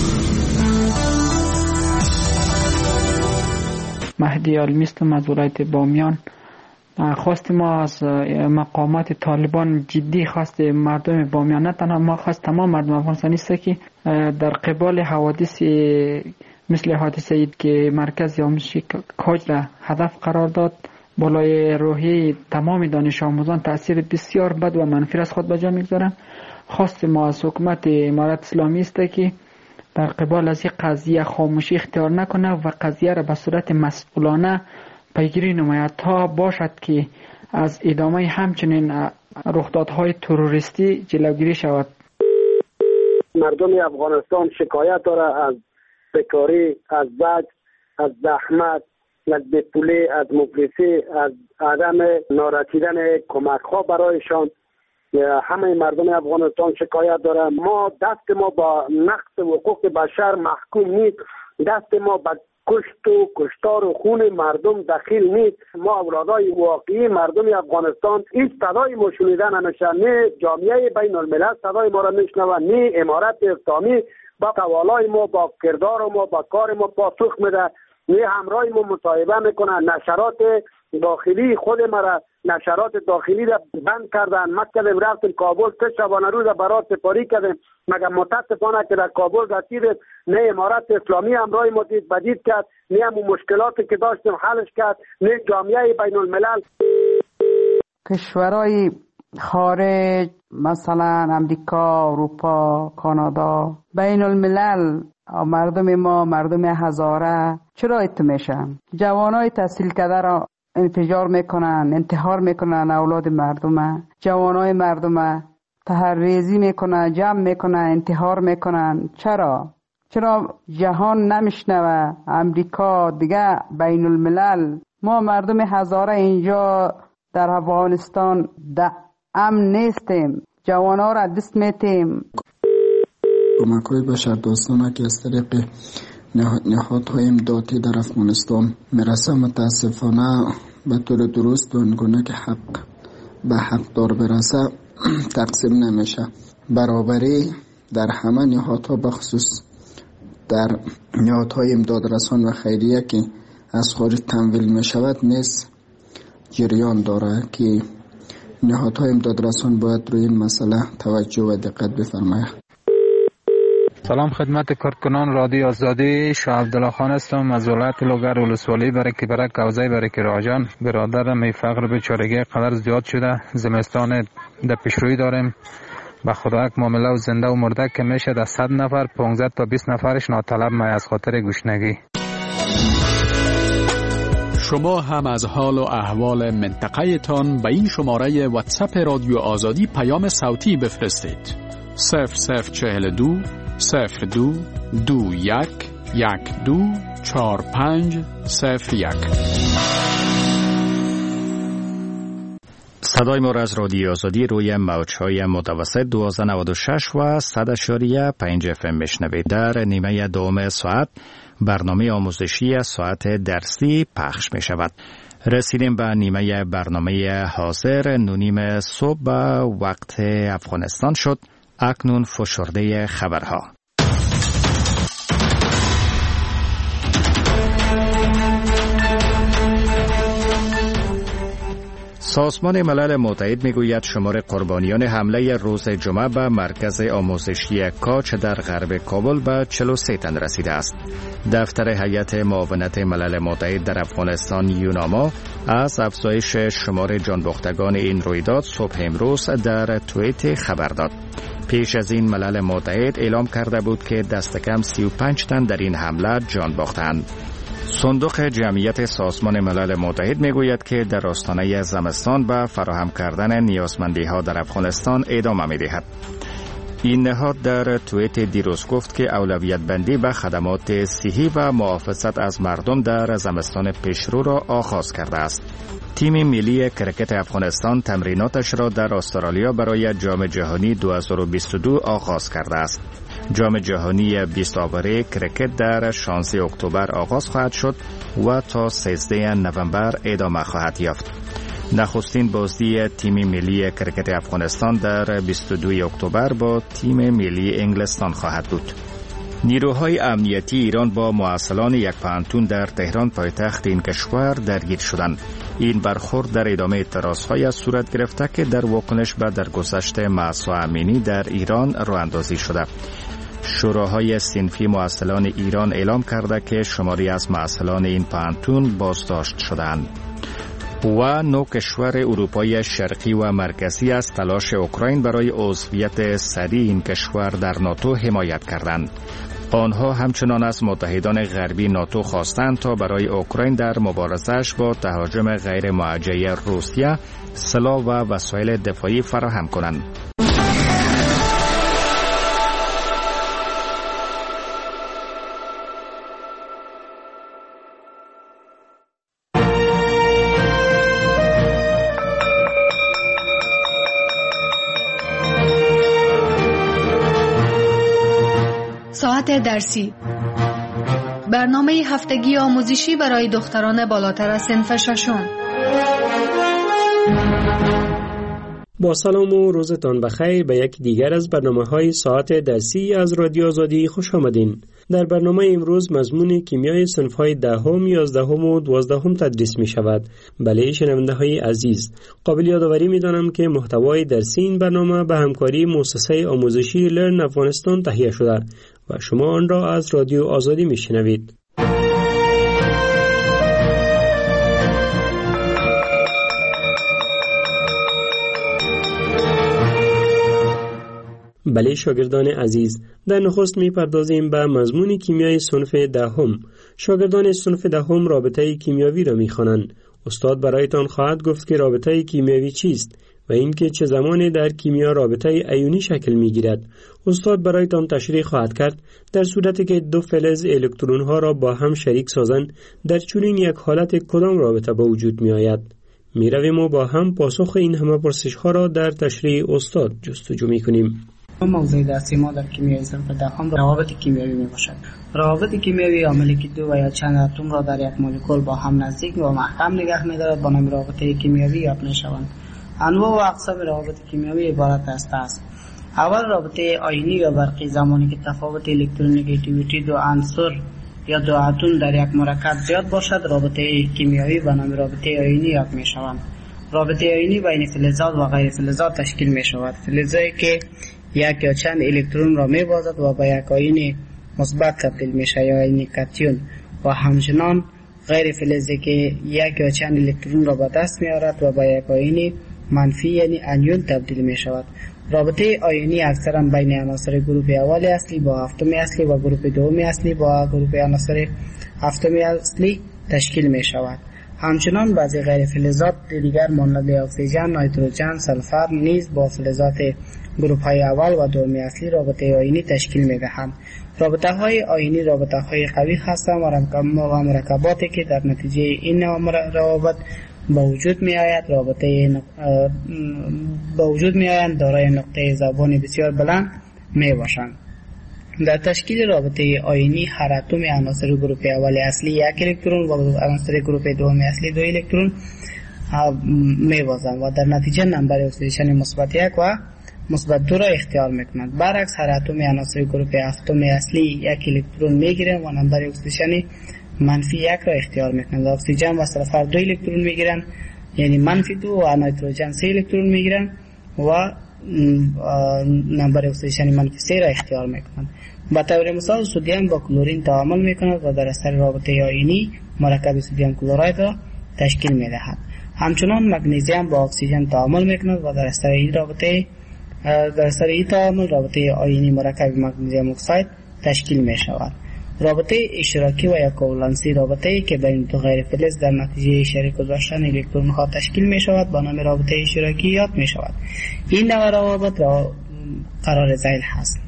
مهدی علمی هستم از ولایت بامیان. خواست ما از مقامات طالبان جدی خواست مردم بامیان، نه تنها ما، خواست تمام مردم افغانستان است که در قبال حوادث مثل حادثه که مرکز آموزشی کاج را هدف قرار داد، بالای روحی تمام دانش آموزان تأثیر بسیار بد و منفی از خود به جا میگذارند. خواست ما از حکومت امارت اسلامی است که در قبال از این قضیه خاموشی اختیار نکنه و قضیه را به صورت مسئولانه پیگیری نماید تا باشد که از ادامه همچنین رخدادهای تروریستی جلوگیری شود. مردم افغانستان شکایت داره از بیکاری، از بد، از زحمت، از بیپولی، از مفلسی، از عدم نارسیدن کمک ها برایشان. همه مردم افغانستان شکایت داره. ما دست ما با نقض حقوق بشر محکوم نیست، دست ما با کشت و کشتار و خون مردم دخیل نیست. ما اولادای واقعی مردم افغانستان این صدای ما شنیده نمیشه، نه جامعه بین الملل صدای ما را میشنوه، نه امارت اسلامی با قوالای ما، با کردار ما، با کار ما پاسخ میده، نه همراه ما مصاحبه میکنه. نشرات داخلی خود مرا، نشرات داخلی را بند کردن. مکتب رفتیم کابل 3 شبانه روز برات سپاری کردیم، مگر متاسفانه که در کابل رسید نه امارت اسلامی همراه ما دید بدید کرد، نه همون مشکلاتی که داشتیم حلش کرد، نه جامعه بین الملل. کشورهای خارج مثلا امریکا، اروپا، کانادا، بین الملل مردم ما، مردم هزاره چرا ایت میشن؟ جوانای تحصیل کرده را انفجار میکنن، انتحار میکنن اولاد مردم، جوانای مردم تحریزی میکنن، جمع میکنن، انتحار میکنن. چرا جهان نمیشنوه؟ امریکا دیگه، بین الملل. ما مردم هزاره اینجا در افغانستان امن نیستیم، جوانا را دست میتیم. کمک‌های بشردوستانه که از طریق نهادهای امدادی در افغانستان میرسه متاسفانه به طور درست و آنگونه که حق به حقدار برسه تقسیم نمیشه. برابری در همه نهادها بخصوص در نهادهای امدادرسان و خیریه که از خارج تمویل میشود نیز جریان داره که نهادهای امدادرسان باید روی این مسئله توجه و دقت بفرماید. سلام خدمت کارکنان رادیو آزادی. شاه عبدالله خان هستم از ولایت لوگر ولسوالی برک برک کوزه برک راجان. برادرم فقر بیچارگی قدر زیاد شده، زمستان در پیشروی داریم. به خدا یک معامله و زنده و مرده که میشه در 100 نفر 15 تا 20 نفرش ناطلب می از خاطر گشنگی. شما هم از حال و احوال منطقه تان به این شماره واتساپ رادیو آزادی پیام صوتی بفرستید. 0042 02 21 12 4501. صدای ما را از رادیو آزادی روی موج‌های متوسط 1296 و 100.5 FM میشنوید. در نیمه دوم ساعت برنامه آموزشی ساعت درسی پخش می شود. رسیدیم به نیمه برنامه حاضر. 9:30 صبح وقت افغانستان شد. اکنون فشرده خبرها. سازمان ملل متحد میگوید شمار قربانیان حمله روز جمعه به مرکز آموزشی کاچ در غرب کابل به 43 تن رسیده است. دفتر هیئت معاونت ملل متحد در افغانستان یوناما از افزایش شمار جانباختگان این رویداد صبح امروز در توییت خبر داد. پیش از این ملل متحد اعلام کرده بود که دست کم 35 تن در این حمله جان باختند. صندوق جمعیت سازمان ملل متحد میگوید که در آستانه زمستان به فراهم کردن نیازمندی‌ها در افغانستان ادامه می‌دهد. این نهاد در توییت دیروز گفت که اولویت بندی به خدمات صحی و محافظت از مردم در زمستان پیشرو را آغاز کرده است. تیم ملی کرکت افغانستان تمریناتش را در استرالیا برای جام جهانی 2022 آغاز کرده است. جام جهانی 20 آوره کرکت در 16 اکتبر آغاز خواهد شد و تا 13 نوامبر ادامه خواهد یافت. نخستین بازی تیم ملی کرکت افغانستان در 22 اکتبر با تیم ملی انگلستان خواهد بود. نیروهای امنیتی ایران با معسلان یک پانتون در تهران پایتخت این کشور درگیر شدند. این برخورد در ادامه اعتراضهای صورت گرفته که در واکنش به درگذشت مهسا امینی در ایران راه اندازی شده. شوراهای صنفی معسلان ایران اعلام کرده که شماری از معسلان این پانتون بازداشت شدند. و 9 کشور اروپای شرقی و مرکزی از تلاش اوکراین برای عضویت سریع این کشور در ناتو حمایت کردند. آنها همچنان از متحدان غربی ناتو خواستند تا برای اوکراین در مبارزه‌اش با تهاجم غیر موجه روسیه سلاح و وسایل دفاعی فراهم کنند. ساعت درسی، برنامه هفتگی آموزشی برای دختران بالاتر از صنف ششم. با سلام و روزتان بخیر به یک دیگر از برنامه‌های ساعت درسی از رادیو آزادی خوش آمدین. در برنامه امروز مضمون کیمیای صنف‌های 10ام، 11ام و 12ام تدریس می شود. بله شنونده‌های عزیز، قابل یادآوری می‌دانم که محتوای درسی این برنامه به همکاری مؤسسه آموزشی لرن افغانستان تهیه شده و شما آن را از رادیو آزادی می‌شنوید. بله شاگردان عزیز، در نخست می‌پردازیم به مضمون کیمیای صنف 10ام. شاگردان صنف 10ام رابطه کیمیاوی را می‌خوانند. استاد برایتان خواهد گفت که رابطه کیمیاوی چیست و اینکه چه زمانی در کیمیا رابطه ایونی شکل می‌گیرد. استاد برایتان تشریح خواهد کرد در صورتی که دو فلز الکترون‌ها را با هم شریک سازند در چنین یک حالت کدام رابطه به وجود می‌آید. می‌رویم و با هم پاسخ این همه پرسش‌ها را در تشریح استاد جستجو می‌کنیم. موضوع درسی ما در کیمیای صنف 10 روابط کیمیایی میباشد. روابط کیمیایی عاملی که دو و یا چند اتم را در یک مولکول با هم نزدیک و محکم نگه می‌دارد با نام رابطه کیمیایی یاد می‌شوند. انواع و اقسام روابط کیمیایی عبارت است. اول رابطه آیونی یا برقی، زمانی که تفاوت الکترونگیتیویتی دو عنصر یا دو اتم در یک مرکب زیاد باشد رابطه کیمیایی به نام رابطه آیونی یاد می‌شوند. رابطه آیونی بین فلزات و غیر فلزات تشکیل می‌شود. فلزی که یک یا چند الکترون را می‌بازد و به یک آیون مثبت تبدیل می‌شود یا آیون کاتیون، و همچنان غیر فلزی که یک یا چند الکترون را به دست می‌آورد و به یک آیون منفی یعنی انیون تبدیل می‌شود. رابطه آیونی اکثرا بین عناصر گروه اول اصلی با هفتم اصلی و گروه دوم اصلی با گروه عناصر هفتم اصلی تشکیل می‌شود. همچنان بعضی غیر فلزات دیگر مانند اکسیژن، نیتروژن، سلفر نیز با فلزات گروه های اول و دوم اصلی رابطه آیونی تشکیل می دهند. رابطه های آیونی رابطه های قوی هستند و مرکباتی که در نتیجه این روابط با وجود می آیند دارای نقطه ذوبان بسیار بلند می باشند. در تشکیل رابطه آیونی هر اتم عناصر گروه اول اصلی 1 الکترون و عناصر گروه دوم اصلی 2 الکترون می بازند و در نتیجه نمبر اکسیدیشن مثبت 1 و مثبت 2 را اختیار میکنند. برعکس هر اتم عناصر گروه هفتم اصلی 1 الکترون میگیرند و نمبر اکسیدیشن منفی 1 را اختیار میکنند. اکسیژن و سلفر 2 الکترون میگیرند، یعنی منفی 2 و نیتروژن 3 الکترون میگیرند و نمبر اکسیدیشن منفی 3 را اختیار میکنند. به طور مثال سدیم با کلورین تعامل میکند و در اثر رابطه آیونی مرکب سدیم کلراید را تشکیل میدهد. همچنان مگنیزیم با اکسیژن تعامل میکند و در اثر این تعامل رابطه آیونی مرکب مگنیزیم اکساید تشکیل می شود. رابطه اشتراکی و یا کوولنسی رابطه‌ای که بین دو غیر فلز در نتیجه شریک گذاشتن الکترون ها تشکیل می شود با نام رابطه اشتراکی یاد می شود. این نوع روابط را قرار ذیل هست.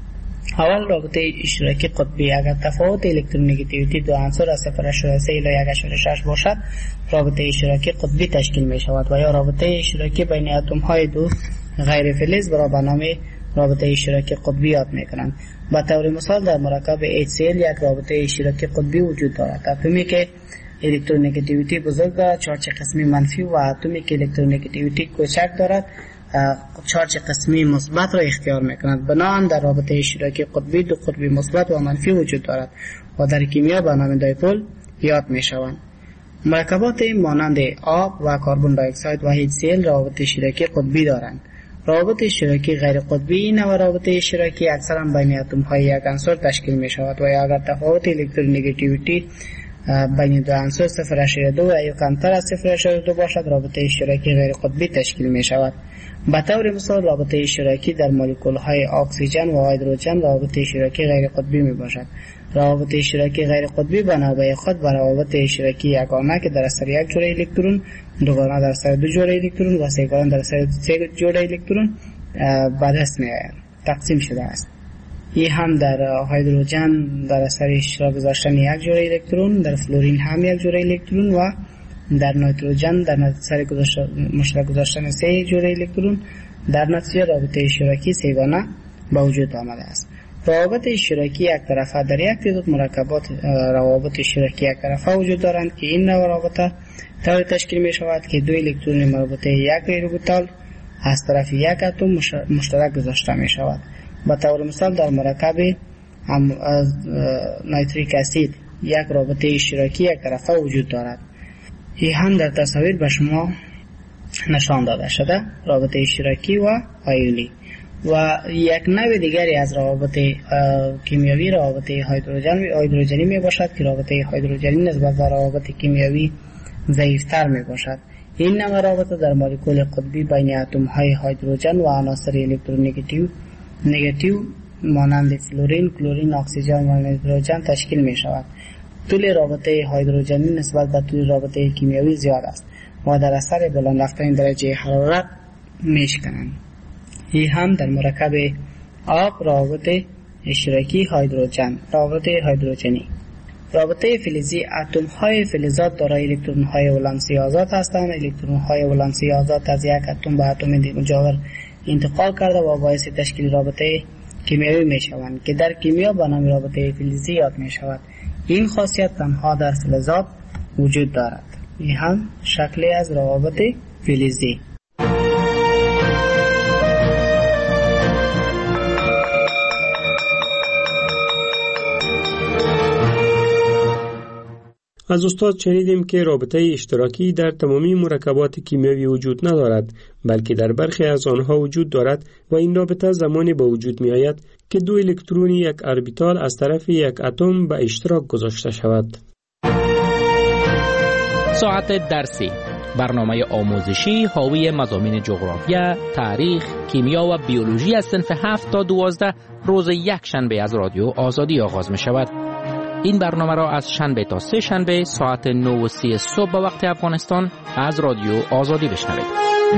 اول رابطه اشتراکی قطبی اگر تفاوت الکترونگیتیویتی دو عنصر از 0.3 الی 1.6 باشد رابطه اشتراکی قطبی تشکیل می شود و یا رابطه اشتراکی بین اتم های دو غیر فلز را به نام رابطه اشتراکی قطبی یاد می کنند. به طور مثال در مرکب HCl یک رابطه اشتراکی قطبی وجود دارد. اتمی که الکترونگیتیویتی بزرگ دارد چارج قسمی منفی و اتمی که الکترونگیتیویتی کوچک دارد چارج قسمی مثبت را اختیار می‌کند. بنابراین در رابطه اشتراکی قطبی دو قطب مثبت و منفی وجود دارد و در کیمیا به نام دایپول یاد می‌شوند. مرکبات مانند آب و کربن دی اکساید و HCl رابطه اشتراکی قطبی دارند. روابط اشتراکی غیر قطبی این نوع رابطه اشتراکی اکثرا بین اتم های یک عنصر تشکیل می‌شود و اگر تفاوت الکترونگیتیویتی بین دو عنصر 0.2 و یا کمتر از 0.2 باشد رابطه اشتراکی غیر قطبی تشکیل می‌شود. به طور مثال رابطه اشتراکی در مولکول های اکسیژن و هیدروژن رابطه اشتراکی غیر قطبی میباشد. رابطه اشتراکی غیر قطبی به نوبه خود به روابط اشتراکی یگانه که در اثر یک جوره الکترون، دوگانه در اثر دو جوره الکترون و سه‌گانه در اثر سه جوره الکترون به دست میآید تقسیم شده است. این هم در هیدروژن در اثر اشتراک گذاشتن یک جوره الکترون، در فلورین هم یک جوره الکترون و در نیتروژن در اثر مشترک گذاشتن سه جوره الکترون در نتیجه رابطه اشتراکی سه‌گانه به وجود آمده است. روابط اشتراکی یک طرفه در یک تعداد مرکبات روابط اشتراکی یک طرفه وجود دارند که این نوع رابطه طوری تشکیل می شود که دو الکترون مربوطه یک ریبوتال از طرف یک اتم مشترک گذاشته می شود. به طور مثال در مرکب نیتریک اسید یک رابطه اشتراکی یک طرفه وجود دارد. این هم در تصاویر به شما نشان داده شده رابطه اشتراکی و آیونی. و یک نوع دیگری از روابط کیمیایی روابط هیدروژنی می باشد که رابطه هیدروژنی نسبت به روابط کیمیایی ضعیفتر می باشد. این نوع رابطه در مولکول قطبی بین اتم های هیدروژن و عناصر الکترونگیتیو مانند فلورین، کلورین، اکسیژن و نیتروژن تشکیل می شود. طول رابطه هیدروژنی نسبت به طول رابطه کیمیایی زیاد است و در اثر بلند رفتن درجه حرارت می شکنند. این هم در مرکب آب روابط اشتراکی هیدروژن روابط هیدروژنی. رابطه فلزی اتم های فلزات دارای الکترون های ولانسی آزاد هستند. الکترون های ولانسی آزاد از یک اتم به اتم مجاور انتقال کرده و باعث تشکیل رابطه کیمیایی می شوند که در کیمیا به نام رابطه فلزی یاد می شود. این خاصیت تنها در فلزات وجود دارد. این هم شکلی از روابط فلزی. از استاد شنیدیم که رابطه اشتراکی در تمامی مرکبات کیمیایی وجود ندارد بلکه در برخی از آنها وجود دارد و این رابطه زمانی به وجود می آید که دو الکترون یک اربیتال از طرف یک اتم به اشتراک گذاشته شود. ساعت درسی برنامه آموزشی حاوی مضامین جغرافیا، تاریخ، کیمیا و بیولوژی از صنف 7 تا 12 روز یک شنبه از رادیو آزادی آغاز می شود. این برنامه را از شنبه تا سه شنبه ساعت 9:30 صبح به وقت افغانستان از رادیو آزادی بشنوید.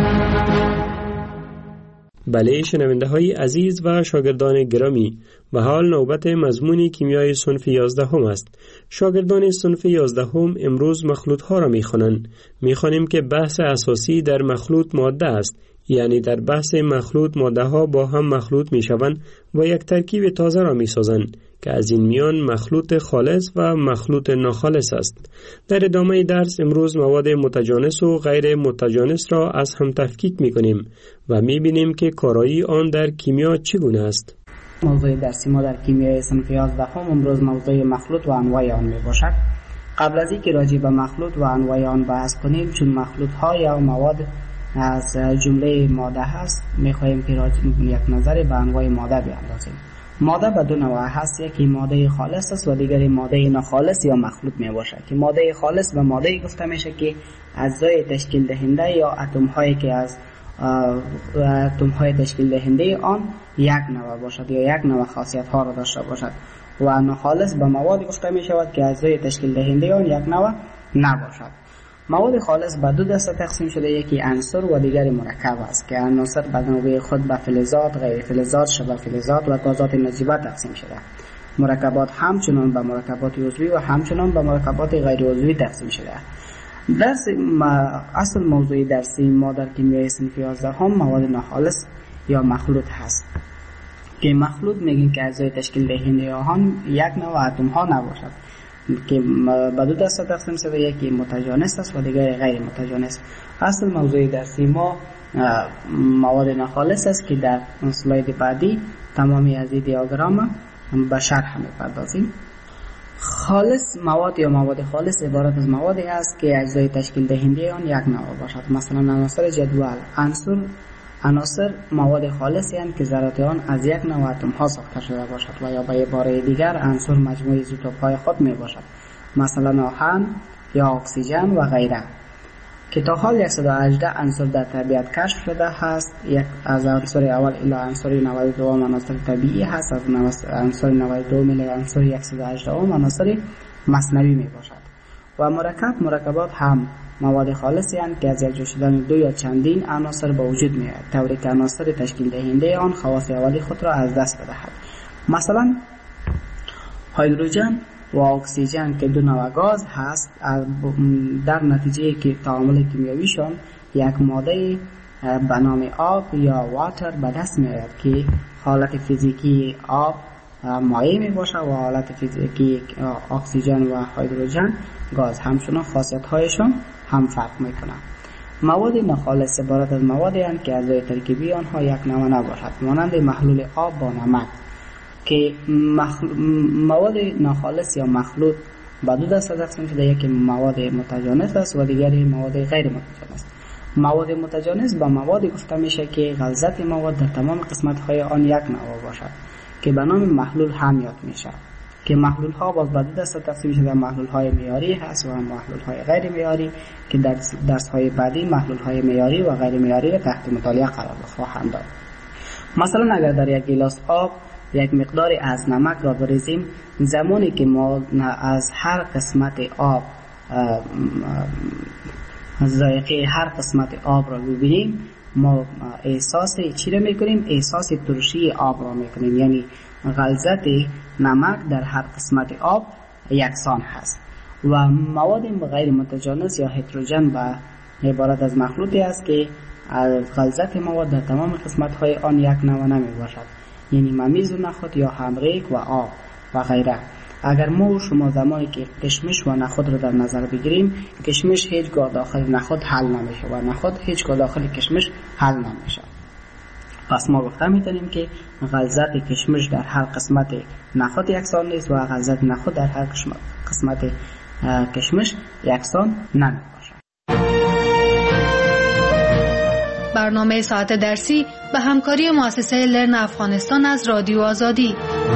بله شنونده های عزیز و شاگردان گرامی، و حال نوبت مضمون کیمیای صنف 11 است. شاگردان صنف 11 امروز مخلوط ها را میخوانیم که بحث اساسی در مخلوط ماده است، یعنی در بحث مخلوط ماده ها با هم مخلوط می شوند و یک ترکیب تازه را می سازند که از این میان مخلوط خالص و مخلوط ناخالص است. در ادامه درس امروز مواد متجانس و غیر متجانس را از هم تفکیک می کنیم و می بینیم که کارایی آن در کیمیا چگونه است. موضوع درسی ما در کیمیای صنف 11 امروز موضوع مخلوط و انواع آن می باشد. قبل از اینکه راجع به مخلوط و انواع آن بحث کنیم، چون مخلوط ها یا مواد از جمله ماده هست، می‌خواهیم که یک نظر به انواع ماده بیاندازیم. ماده به دو نوع هست، یکی ماده خالص است و دیگری ماده ناخالص یا مخلوط میباشد. که ماده خالص به ماده گفته میشه که اجزای تشکیل دهنده یا اتم هایی که از اتم های تشکیل دهنده آن یک نوع باشد یا یک نوع خاصیت ها را داشته باشد. و ناخالص به مواد گفته میشود که اجزای تشکیل دهنده آن یک نوع نباشد. مواد خالص به دو دسته تقسیم شده، یکی عنصر و دیگری مرکب است که عناصر به نوبه خود به فلزات، غیر فلزات، شبه فلزات و گازات نجیبه تقسیم شده. مرکبات همچنان به مرکبات عضوی و همچنان به مرکبات غیر عضوی تقسیم شده. اصل موضوع درسی ما در کیمیای صنف 11 مواد ناخالص یا مخلوط هست که مخلوط میگیم که اجزای تشکیل دهنده آن یک نوع اتم ها نباشد، که به دو دسته تقسیم شده، یکی متجانس است و دیگری غیر متجانس. اصل موضوع درسی ما مواد ناخالص است که در اسلاید بعدی تمامی از این دیاگرام به شرح می‌پردازیم. خالص مواد یا مواد خالص عبارت از موادی است که اجزای تشکیل دهنده آن یک نوع باشد. مثلا عناصر جدول، عناصر مواد خالصی هستند که ذرات آن از یک نوع اتم ها ساخته شده باشد و یا به عباره دیگر عنصر مجموعه ایزوتوپ های خود می باشد، مثلا آهن یا اکسیژن و غیره، که تا حال 118 عنصر در طبیعت کشف شده است. یک از عنصر اول الی عنصر 92 عناصر طبیعی هست، از عنصر 92 میلی عنصر 118 عناصر مصنوعی می باشد. و مرکبات هم مواد خالصی هستند که از یک جا شدن دو یا چندین عناصر به وجود میآید، طوری که عناصر تشکیل دهنده آن خواص اولی خود را از دست بدهد. مثلا هیدروژن و اکسیژن که دو نوع گاز هست، در نتیجه که تعامل کیمیاییشان یک ماده به نام آب یا واتر به دست میآید که حالت فیزیکی آب مایع می باشد و حالت فیزیکی اکسیژن و هیدروژن گاز، همچنان خاصیت هایشان هم فرق می کنند. مواد ناخالص عبارت از موادی هستند که اجزای ترکیبی آنها یک نوع نباشد، مانند محلول آب با نمک. که مواد ناخالص یا مخلوط به دو دسته تقسیم شده، یکی مواد متجانس است و دیگری مواد غیر متجانس. مواد متجانس به موادی گفته میشه که غلظت مواد در تمام قسمت های آن یک نوع باشد که به نام محلول هم یاد میشه. که محلول ها باز به دو دسته تقسیم شده، محلول های معیاری هست و محلول های غیر معیاری که در درس های بعدی محلول های معیاری و غیر معیاری را تحت مطالعه قرار خواهند داد. مثلا اگر در یک گیلاس آب یک مقدار از نمک را بریزیم، زمانی که ما از هر قسمت آب ذائقه هر قسمت آب را ببینیم، ما احساس چی را میکنیم؟ احساس ترشی آب را میکنیم، یعنی غلظت نمک در هر قسمت آب یکسان هست. و مواد غیر متجانس یا هتروژن به عبارت از مخلوطی است که غلظت مواد در تمام قسمت های آن یک نوع نمی باشد، یعنی ممیز و نخود یا همریک و آب و غیره. اگر ما و شما زمانی که کشمش و نخود را در نظر بگیریم، کشمش هیچگاه داخل نخود حل نمیشه و نخود هیچگاه داخل کشمش حل نمیشه. پس ما گفته میتونیم که غلظت کشمش در هر قسمت نخود یکسان نیست و غلظت نخود در هر قسمت کشمش یکسان نمیباشد. برنامه ساعت درسی به همکاری مؤسسه لرن افغانستان از رادیو آزادی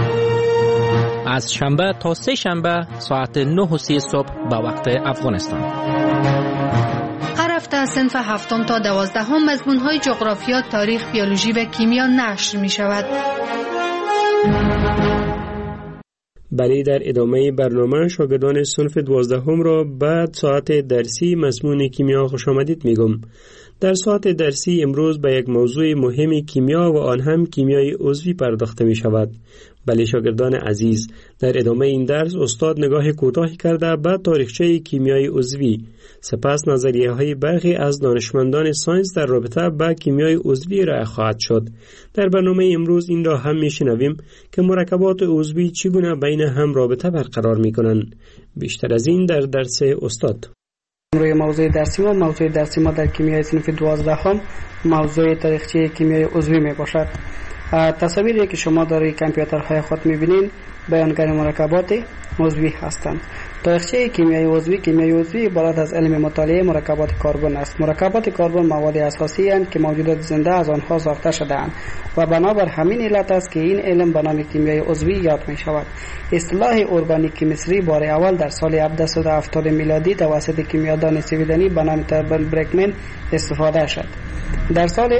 از شنبه تا سه شنبه ساعت 9:30 صبح به وقت افغانستان. هر هفته از صنف 7 تا 12 مضمون‌های جغرافیا، تاریخ، بیولوژی و کیمیا نشر می‌شود. بله، در ادامه برنامه شاگردان صنف 12 را بعد ساعت درسی مضمون کیمیا خوش آمدید میگم. در ساعت درسی امروز به یک موضوع مهم کیمیا و آن هم کیمیای عضوی پرداخته می شود. بله شاگردان عزیز، در ادامه این درس استاد نگاه کوتاهی کرده به تاریخچه کیمیای عضوی، سپس نظریه های برخی از دانشمندان ساینس در رابطه با کیمیای عضوی ارائه خواهد شد. در برنامه امروز این را هم میشنویم که مرکبات عضوی چگونه بین هم رابطه برقرار میکنند. بیشتر از این در درس استاد. روی موضوع درسی ما در کیمیای صنف 12 موضوع تاریخچه کیمیای عضوی می باشد. تصاویری که شما در کامپیوترهای خود می‌بینید بیانگر مرکبات عضوی هستند. تاریخچه کیمیای عضوی عبارت از علم مطالعه مرکبات کربن است. مرکبات کربن مواد اساسی اند که موجودات زنده از آنها ساخته شده‌اند و بنابر همین علت است که این علم به نام کیمیای عضوی یاد می شود. اصطلاح ارگانیک کیمستری بار اول در سال 1770 میلادی توسط کیمیادان سویدنی به نام تربن برکمن استفاده شد. در سال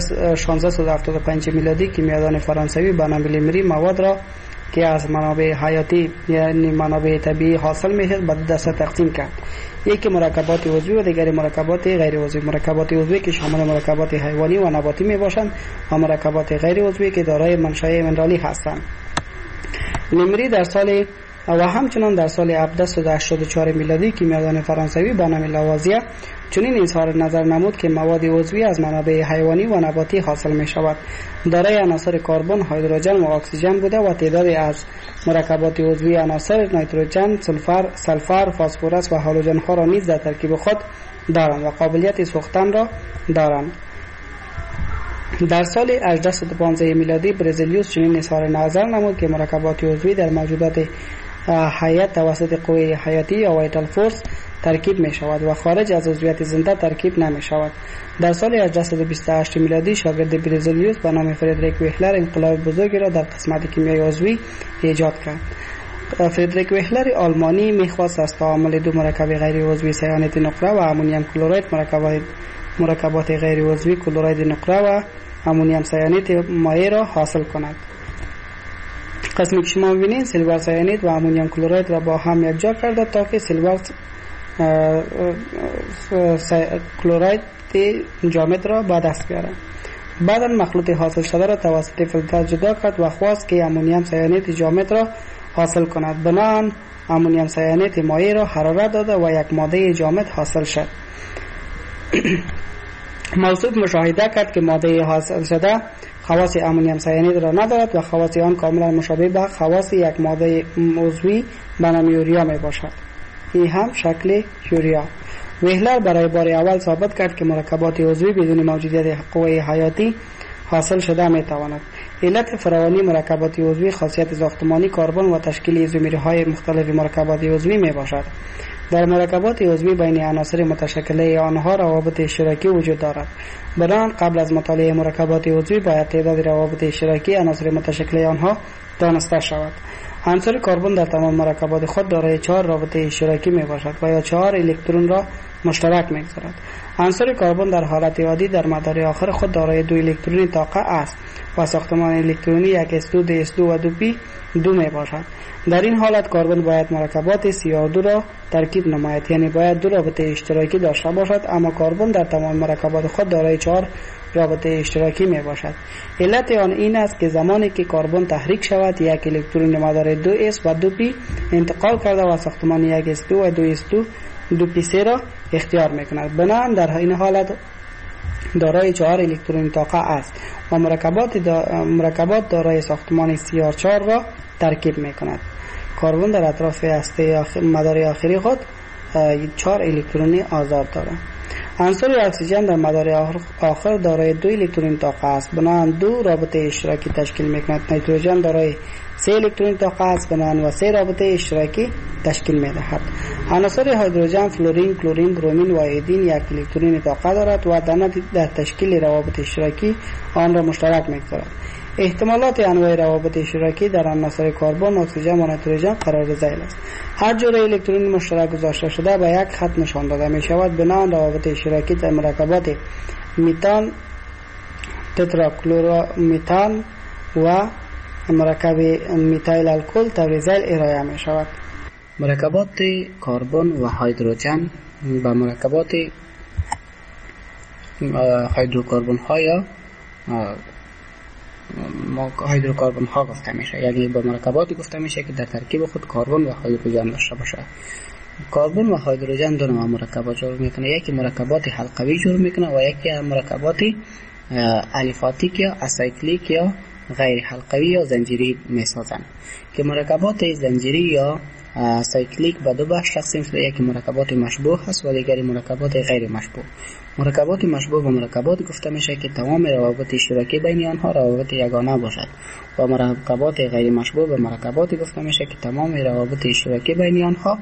1675 میلادی کیمیادان فرانسوی به نام لیمری مواد را که از منابع حیاتی یعنی منابع طبیعی حاصل میشد به دو دسته تقسیم کرد. یکی مرکبات عضوی و دیگری مرکبات غیر عضوی. مرکبات عضوی که شامل مرکبات حیوانی و نباتی می باشند و مرکبات غیر عضوی که دارای منشأ منرالی هستند. لیمری در سال و همچنان در سال 1784 میلادی کیمیادان فرانسوی به نام لاوازیه چنین اظهار نظر نمود که مواد عضوی از منابع حیوانی و نباتی حاصل می شود. دارای عناصر کربن، هیدروژن و اکسیژن بوده و تعدادی از مرکبات عضوی عناصر نیتروژن، سلفر، فسفرس و هالوژن ها را نیز در ترکیب خود دارند و قابلیت سوختن را دارند. در سال 1815 میلادی برزیلیوس چنین اظهار نظر نمود که مرکبات عضوی در موجودات حیات توسط قوه حیاتی یا وایتال فورس ترکیب می شود و خارج از عضویت زنده ترکیب نمی شود. در سال 1828 میلادی شاگرد برزیلیوس به نام فردریک ویهلر انقلاب بزرگی را در قسمت کیمیای عضوی ایجاد کرد. فردریک ویهلر آلمانی می‌خواست از تعامل دو مرکب غیر عضوی سیانید نقره و امونیم کلراید مرکبات غیر عضوی کلراید نقره و امونیم سیانید مایع را حاصل کند. قسمی که شما می‌بینید سیلور سیانید و امونیم کلراید را با هم یکجا کرده تا که سیلور کلراید جامد را به دست بیارد. بعدا مخلوط حاصل شده را توسط فیلتر جدا کرد و خواست که امونیم سیانید جامد را حاصل کند. بنابراین امونیم سیانید مایع را حرارت داده و یک ماده جامد حاصل شد. موصوف مشاهده کرد که ماده حاصل شده خواص امونیم سیانید را ندارد و خواص آن کاملا مشابه به خواص یک ماده عضوی به نام یوریا می باشد. این هم شکل یوریا. ویهلر برای بار اول ثابت کرد که مرکبات عضوی بدون موجودیت قوه حیاتی حاصل شده می تواند. علت فراوانی مرکبات عضوی خاصیت ساختمانی کربن و تشکیل ایزومرهای مختلف مرکبات عضوی می باشد. در مرکبات عضوی بین عناصر متشکله آنها روابط اشتراکی وجود دارد. بنابراین قبل از مطالعه مرکبات عضوی باید تعداد روابط اشتراکی عناصر متشکله آنها دانسته شود. عنصر کربن در تمام مرکبات خود دارای 4 رابطه اشتراکی می باشد و یا 4 الکترون را مشترک می‌گذارد. عنصر کربن در حالت عادی در مدار آخر خود دارای 2 الکترونی طاقه است و ساختمان الکترونی 1s2 2s2 و 2p2 می باشد. در این حالت کربن باید مرکبات CR2 را ترکیب نماید، یعنی باید 2 رابطه اشتراکی داشته باشد، اما کربن در تمام مرکبات خود دارای 4 رابطه اشتراکی می باشد. علت آن این است که زمانی که کربن تحریک شود یک الکترون مدار 2s و 2p انتقال کرده و ساختمان 1s2 و 2s2 2p3 را اختیار می کند. بنابراین در این حالت دارای 4 الکترون طاقه است و مرکبات دارای ساختمان CR4 را ترکیب می کند. کربن در اطراف هسته مدار آخری خود 4 الکترونی آزاد دارد. عنصر اکسیژن در مدار آخر دارای 2 الکترون طاقه است، بنابراین 2 رابطه اشتراکی تشکیل می کند. نیتروژن دارای 3 الکترون طاقه است، بنابراین و 3 رابطه اشتراکی تشکیل می دهد. عناصر هیدروژن، فلورین، کلورین، برومین و ایودین 1 الکترون طاقه دارد و در تشکیل روابط اشتراکی آن را مشترک می گذارد. احتمالات انواع روابط اشتراکی در عناصر کربن، اکسیژن و نیتروژن قرار ذیل است. هر جور الکترون مشترک گذاشته شده به یک خط نشان داده می شود. بنابراین روابط اشتراکی در مرکبات میتان، تتراکلورومیتان و مرکب میتایل الکل تاوریزل ارائه می شود. مرکبات کربن و هیدروژن با مرکبات هیدروکربن ها یا هیدروکربن ها گفته میشه، یعنی با مرکباتی گفته میشه که در ترکیب خود کربن و هیدروژن داشته باشه. کربن و هیدروژن دو نوع مرکبات جور میکنه، یکی مرکبات حلقوی جور میکنه و یکی مرکبات الیفاتیک یا اسایکلیک یا غیر حلقوی یا زنجیری میسازن. که مرکبات زنجیری یا سایکلیک به دو بخش تقسیم شده، یکی مرکبات مشبوه هست و دیگری مرکبات غیر مشبوه. مرکبات مشبوه و مرکبات گفته میشه که تمام روابط اشتراکی بین آنها روابط یگانه باشد و مرکبات غیر مشبوه و مرکبات گفته میشه که تمام روابط اشتراکی بین آنها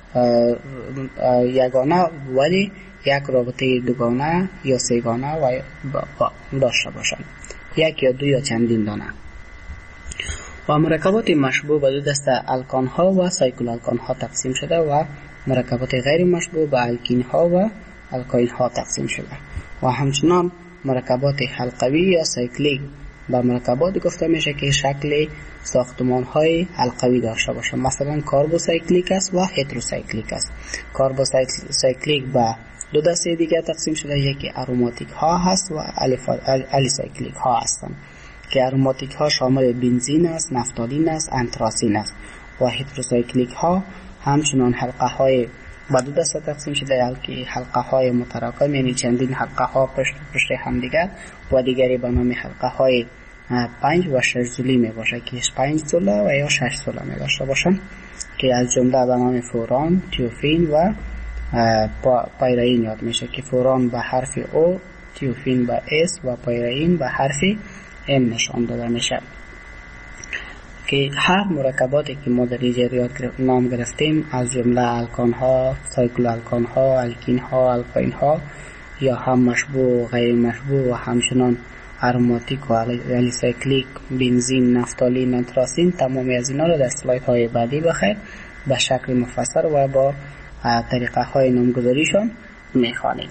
یگانه ولی یک رابطه دوگانه یا سه‌گانه و داشته باشند، یک یا دو یا چندین دانه. و مرکبات مشبوه به دو دسته الکان ها و سایکل الکان ها تقسیم شده و مرکبات غیر مشبوه به الکین ها و الکاین ها تقسیم شده. و همچنان مرکبات حلقوی یا سایکلیک به مرکبات گفته میشه که شکل ساختمان های حلقوی داشته باشه، مثلا کاربوسایکلیک است و هتروسایکلیک است. کاربوسایکلیک به دو دسته دیگر تقسیم شده، یکی اروماتیک ها هست و الیسایکلیک ها هستند که اروماتیک ها شامل بنزین است، نفتالین است، انتراسین است. و هتروسایکلیک ها همچنان حلقه های به دو دسته تقسیم شده، که حلقه های متراکم یعنی چندین حلقه ها پشت هم دیگر و دیگری به نام حلقه های 5 و 6 زولی می باشه که 5 زوله و یا 6 زوله می داشته باشن، که از جمله به نام فوران، تیوفین و پایرین یاد میشه که فوران به حرف او، تیوفین به اس و پایرین به حرف ام نشان داده میشه. که هر مرکباتی که ما در اینجا نام گرفتیم از جمله الکان ها، سایکل الکان ها، الکین ها، الکاین ها یا هم مشبوه و غیر مشبوه و همچنان اروماتیک و الیسایکلیک، بنزین، نفتالین، انتراسین، تمامی از اینا رو در اسلاید های بعدی بخیر به شکل مفصل و با طریقه های نامگذاریشان میخوانیم.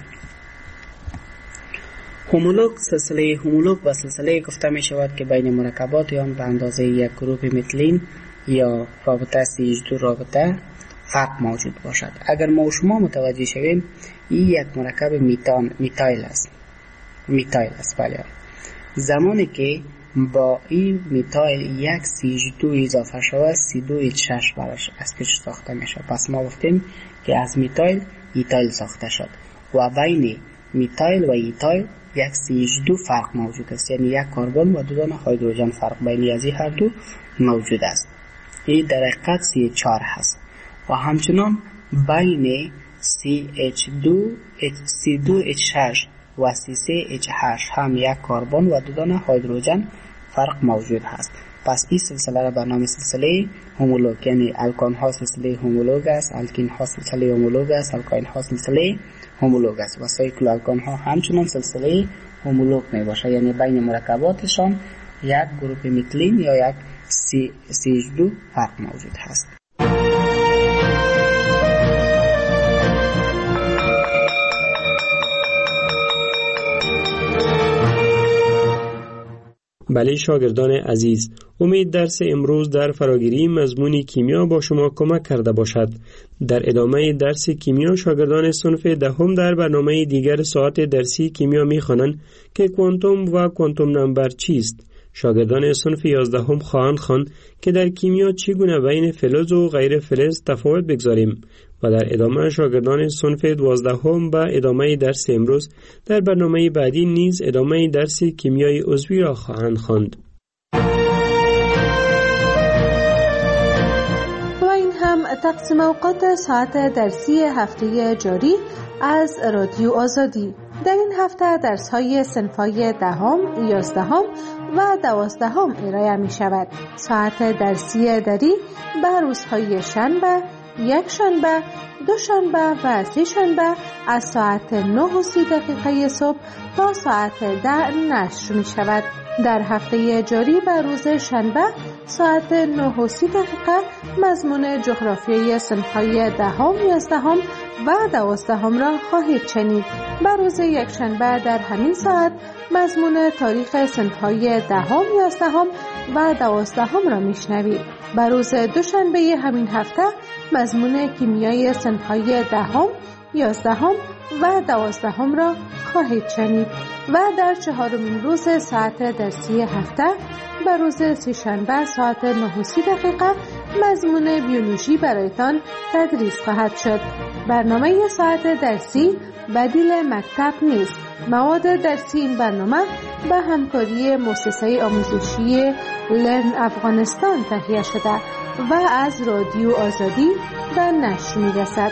هومولوگ، سلسله هومولوگ و سلسله گفته می شود که بین مرکبات آن به اندازه یک گروپ متلین یا رابطه CH2 رابطه فرق موجود باشد. اگر ما و شما متوجه شویم این یک مرکب میتایل است بله. زمانی که با این میتایل یک CH2 اضافه شود C2H6 براش از پیش ساخته میشه. پس ما گفتیم که از میتایل ایتایل ساخته شد و بین میتایل و ایتایل یک CH2 فرق موجود است، یعنی یک کربن و دو دانه هیدروژن فرق بین از هر دو موجود است. این در حقیقت CH4 هست. و همچنان بین C2H6 و C3H8 هم یک کربن و دو دانه هیدروژن فرق موجود هست. پس این سلسله را به نام سلسله هومولوگ، یعنی الکان ها سلسله هومولوگ است، الکین ها سلسله هومولوگ است، الکاین ها سلسله هومولوگ است و سایکل الکان ها همچنان سلسله هومولوگ می باشه، یعنی بین مرکباتشان یک گروپ میتلین یا یک CH2 فرق موجود هست. بله شاگردان عزیز، امید درس امروز در فراگیری مضمون کیمیا با شما کمک کرده باشد. در ادامه درس کیمیا شاگردان صنف دهم در برنامه دیگر ساعت درسی کیمیا می‌خوانند که کوانتوم و کوانتوم نمبر چیست. شاگردان صنف 11 خواهند خواند که در کیمیا چگونه بین فلز و غیر فلز تفاوت بگذاریم و در ادامه شاگردان صنف 12 به ادامه درس امروز در برنامه بعدی نیز ادامه درس کیمیای عضوی را خواهند خواند. و این هم تقسیم اوقات ساعت درسی هفته جاری از رادیو آزادی. در این هفته درس‌های صنف‌های 10، 11 و 12 ارائه می شود. ساعت درسی دری به روزهای شنبه، یک شنبه، دو شنبه و سه شنبه از ساعت 9:30 صبح تا ساعت 10 نشر می شود. در هفته جاری به روز شنبه ساعت 9:30 مضمون جغرافیایی صنف‌های 10 11 و 12 را خواهید شنید. بر روز یکشنبه در همین ساعت مضمون تاریخ صنف‌های 10 11 و 12 را میشنوید. بر روز دوشنبه همین هفته مضمون کیمیای صنف‌های 10 11 و 12 را خواهید شنید و در 4مین روز ساعت درسی هفته بر روز سه‌شنبه ساعت 9:30 مضمون بیولوژی برایتان تدریس خواهد شد. برنامه ساعت درسی بدیل مکتب نیست. مواد درسی این برنامه به همکاری مؤسسه آموزشی لرن افغانستان تهیه شده و از رادیو آزادی به نشر می‌رسد.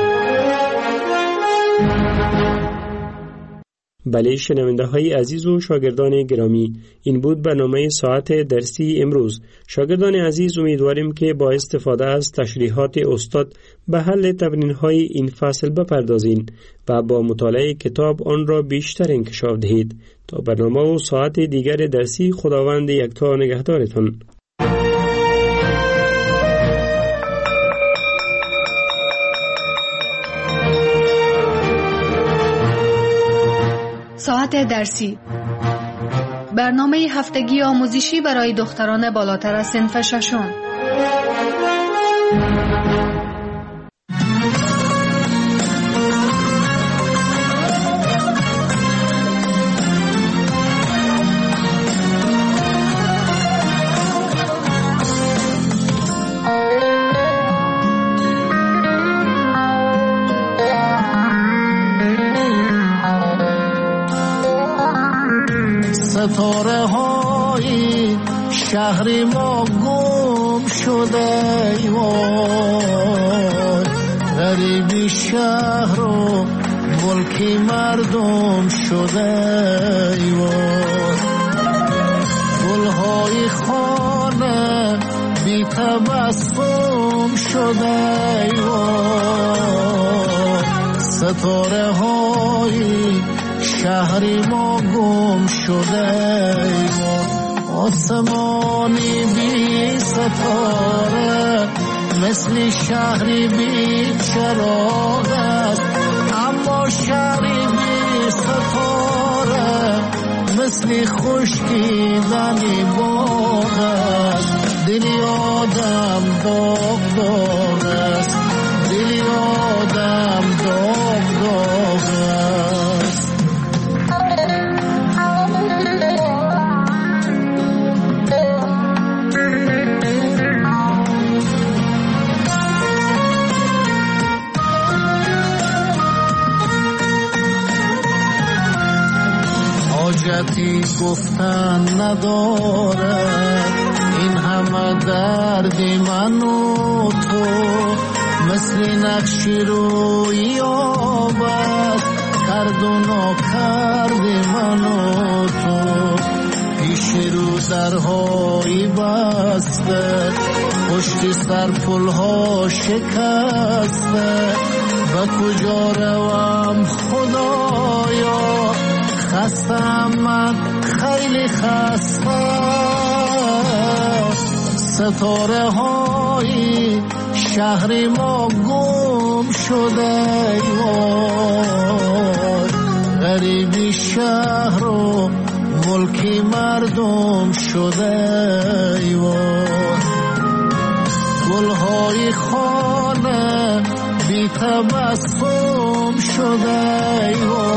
بله شنونده های عزیز و شاگردان گرامی، این بود برنامه ساعت درسی امروز. شاگردان عزیز، امیدواریم که با استفاده از تشریحات استاد به حل تمرین های این فصل بپردازین و با مطالعه کتاب آن را بیشتر انکشاف دهید. تا برنامه و ساعت دیگر درسی، خداوند یکتا نگهدارتان. ساعت درسی، برنامه هفتگی آموزشی برای دختران بالاتر از صنف ششم. ستاره های شهر ما گم شده وای، غریبی شهر و ملکی مردم شده وای، گلهای خانه بی تبسم شده وای، ستاره های شهری ما گم شده آسمانی بی ستاره مثل شهری بی چراغ است، اما شهری بی ستاره مثل خشکیدنی باغ است. دلی آدم داغ داغ است، دلی آدم داغ داغ است. حاجتی گفتن ندارد این همه درد من و تو، مثل نقشی روی آبد کرد و ناکرد من و تو. پیش رو درهایی بسته، پشت سر پلها شکسته، به کجا روم خدایا، خستم من خیلی خسته. ستاره های شهر ما گم شده وای، غریبی شهر و ملکی مردم شده وای، گلهای خانه بی تبسم شده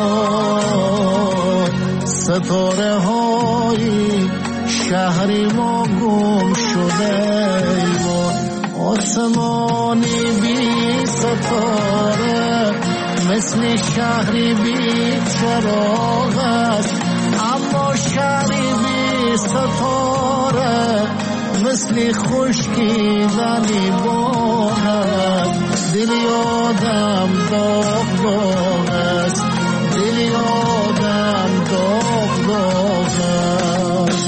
وای، ستاره های شهری ما گم شده وای، آسمانی بی ستاره مثل شهری بی چراغ است، اما شهری بی ستاره مثل خشکیدنی باغ است. دلی آدم داغ داغ است، دلی آدم داغ داغ است.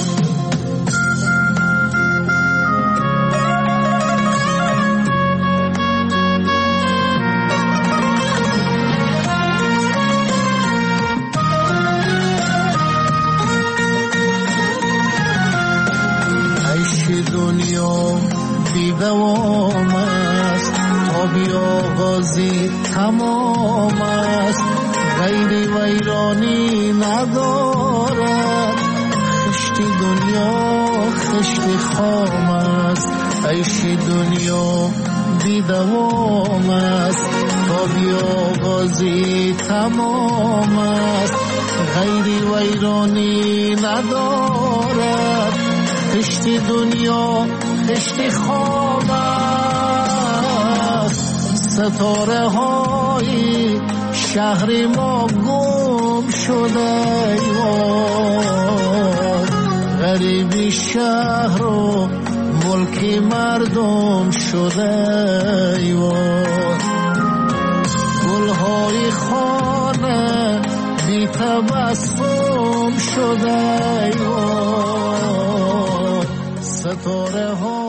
آغازی تمام است، غیر ویرانی ندارد. خشت دنیا خشت خام است، عیش دنیا بی دوام است. تا بی آغازی تمام است، غیر ویرانی ندارد. خشت دنیا خشت خام است. ستاره های شهر ما گم شده، غریبی شهر و ملک مردم شده. گلهای خانه بی تبسم شده. ستاره ها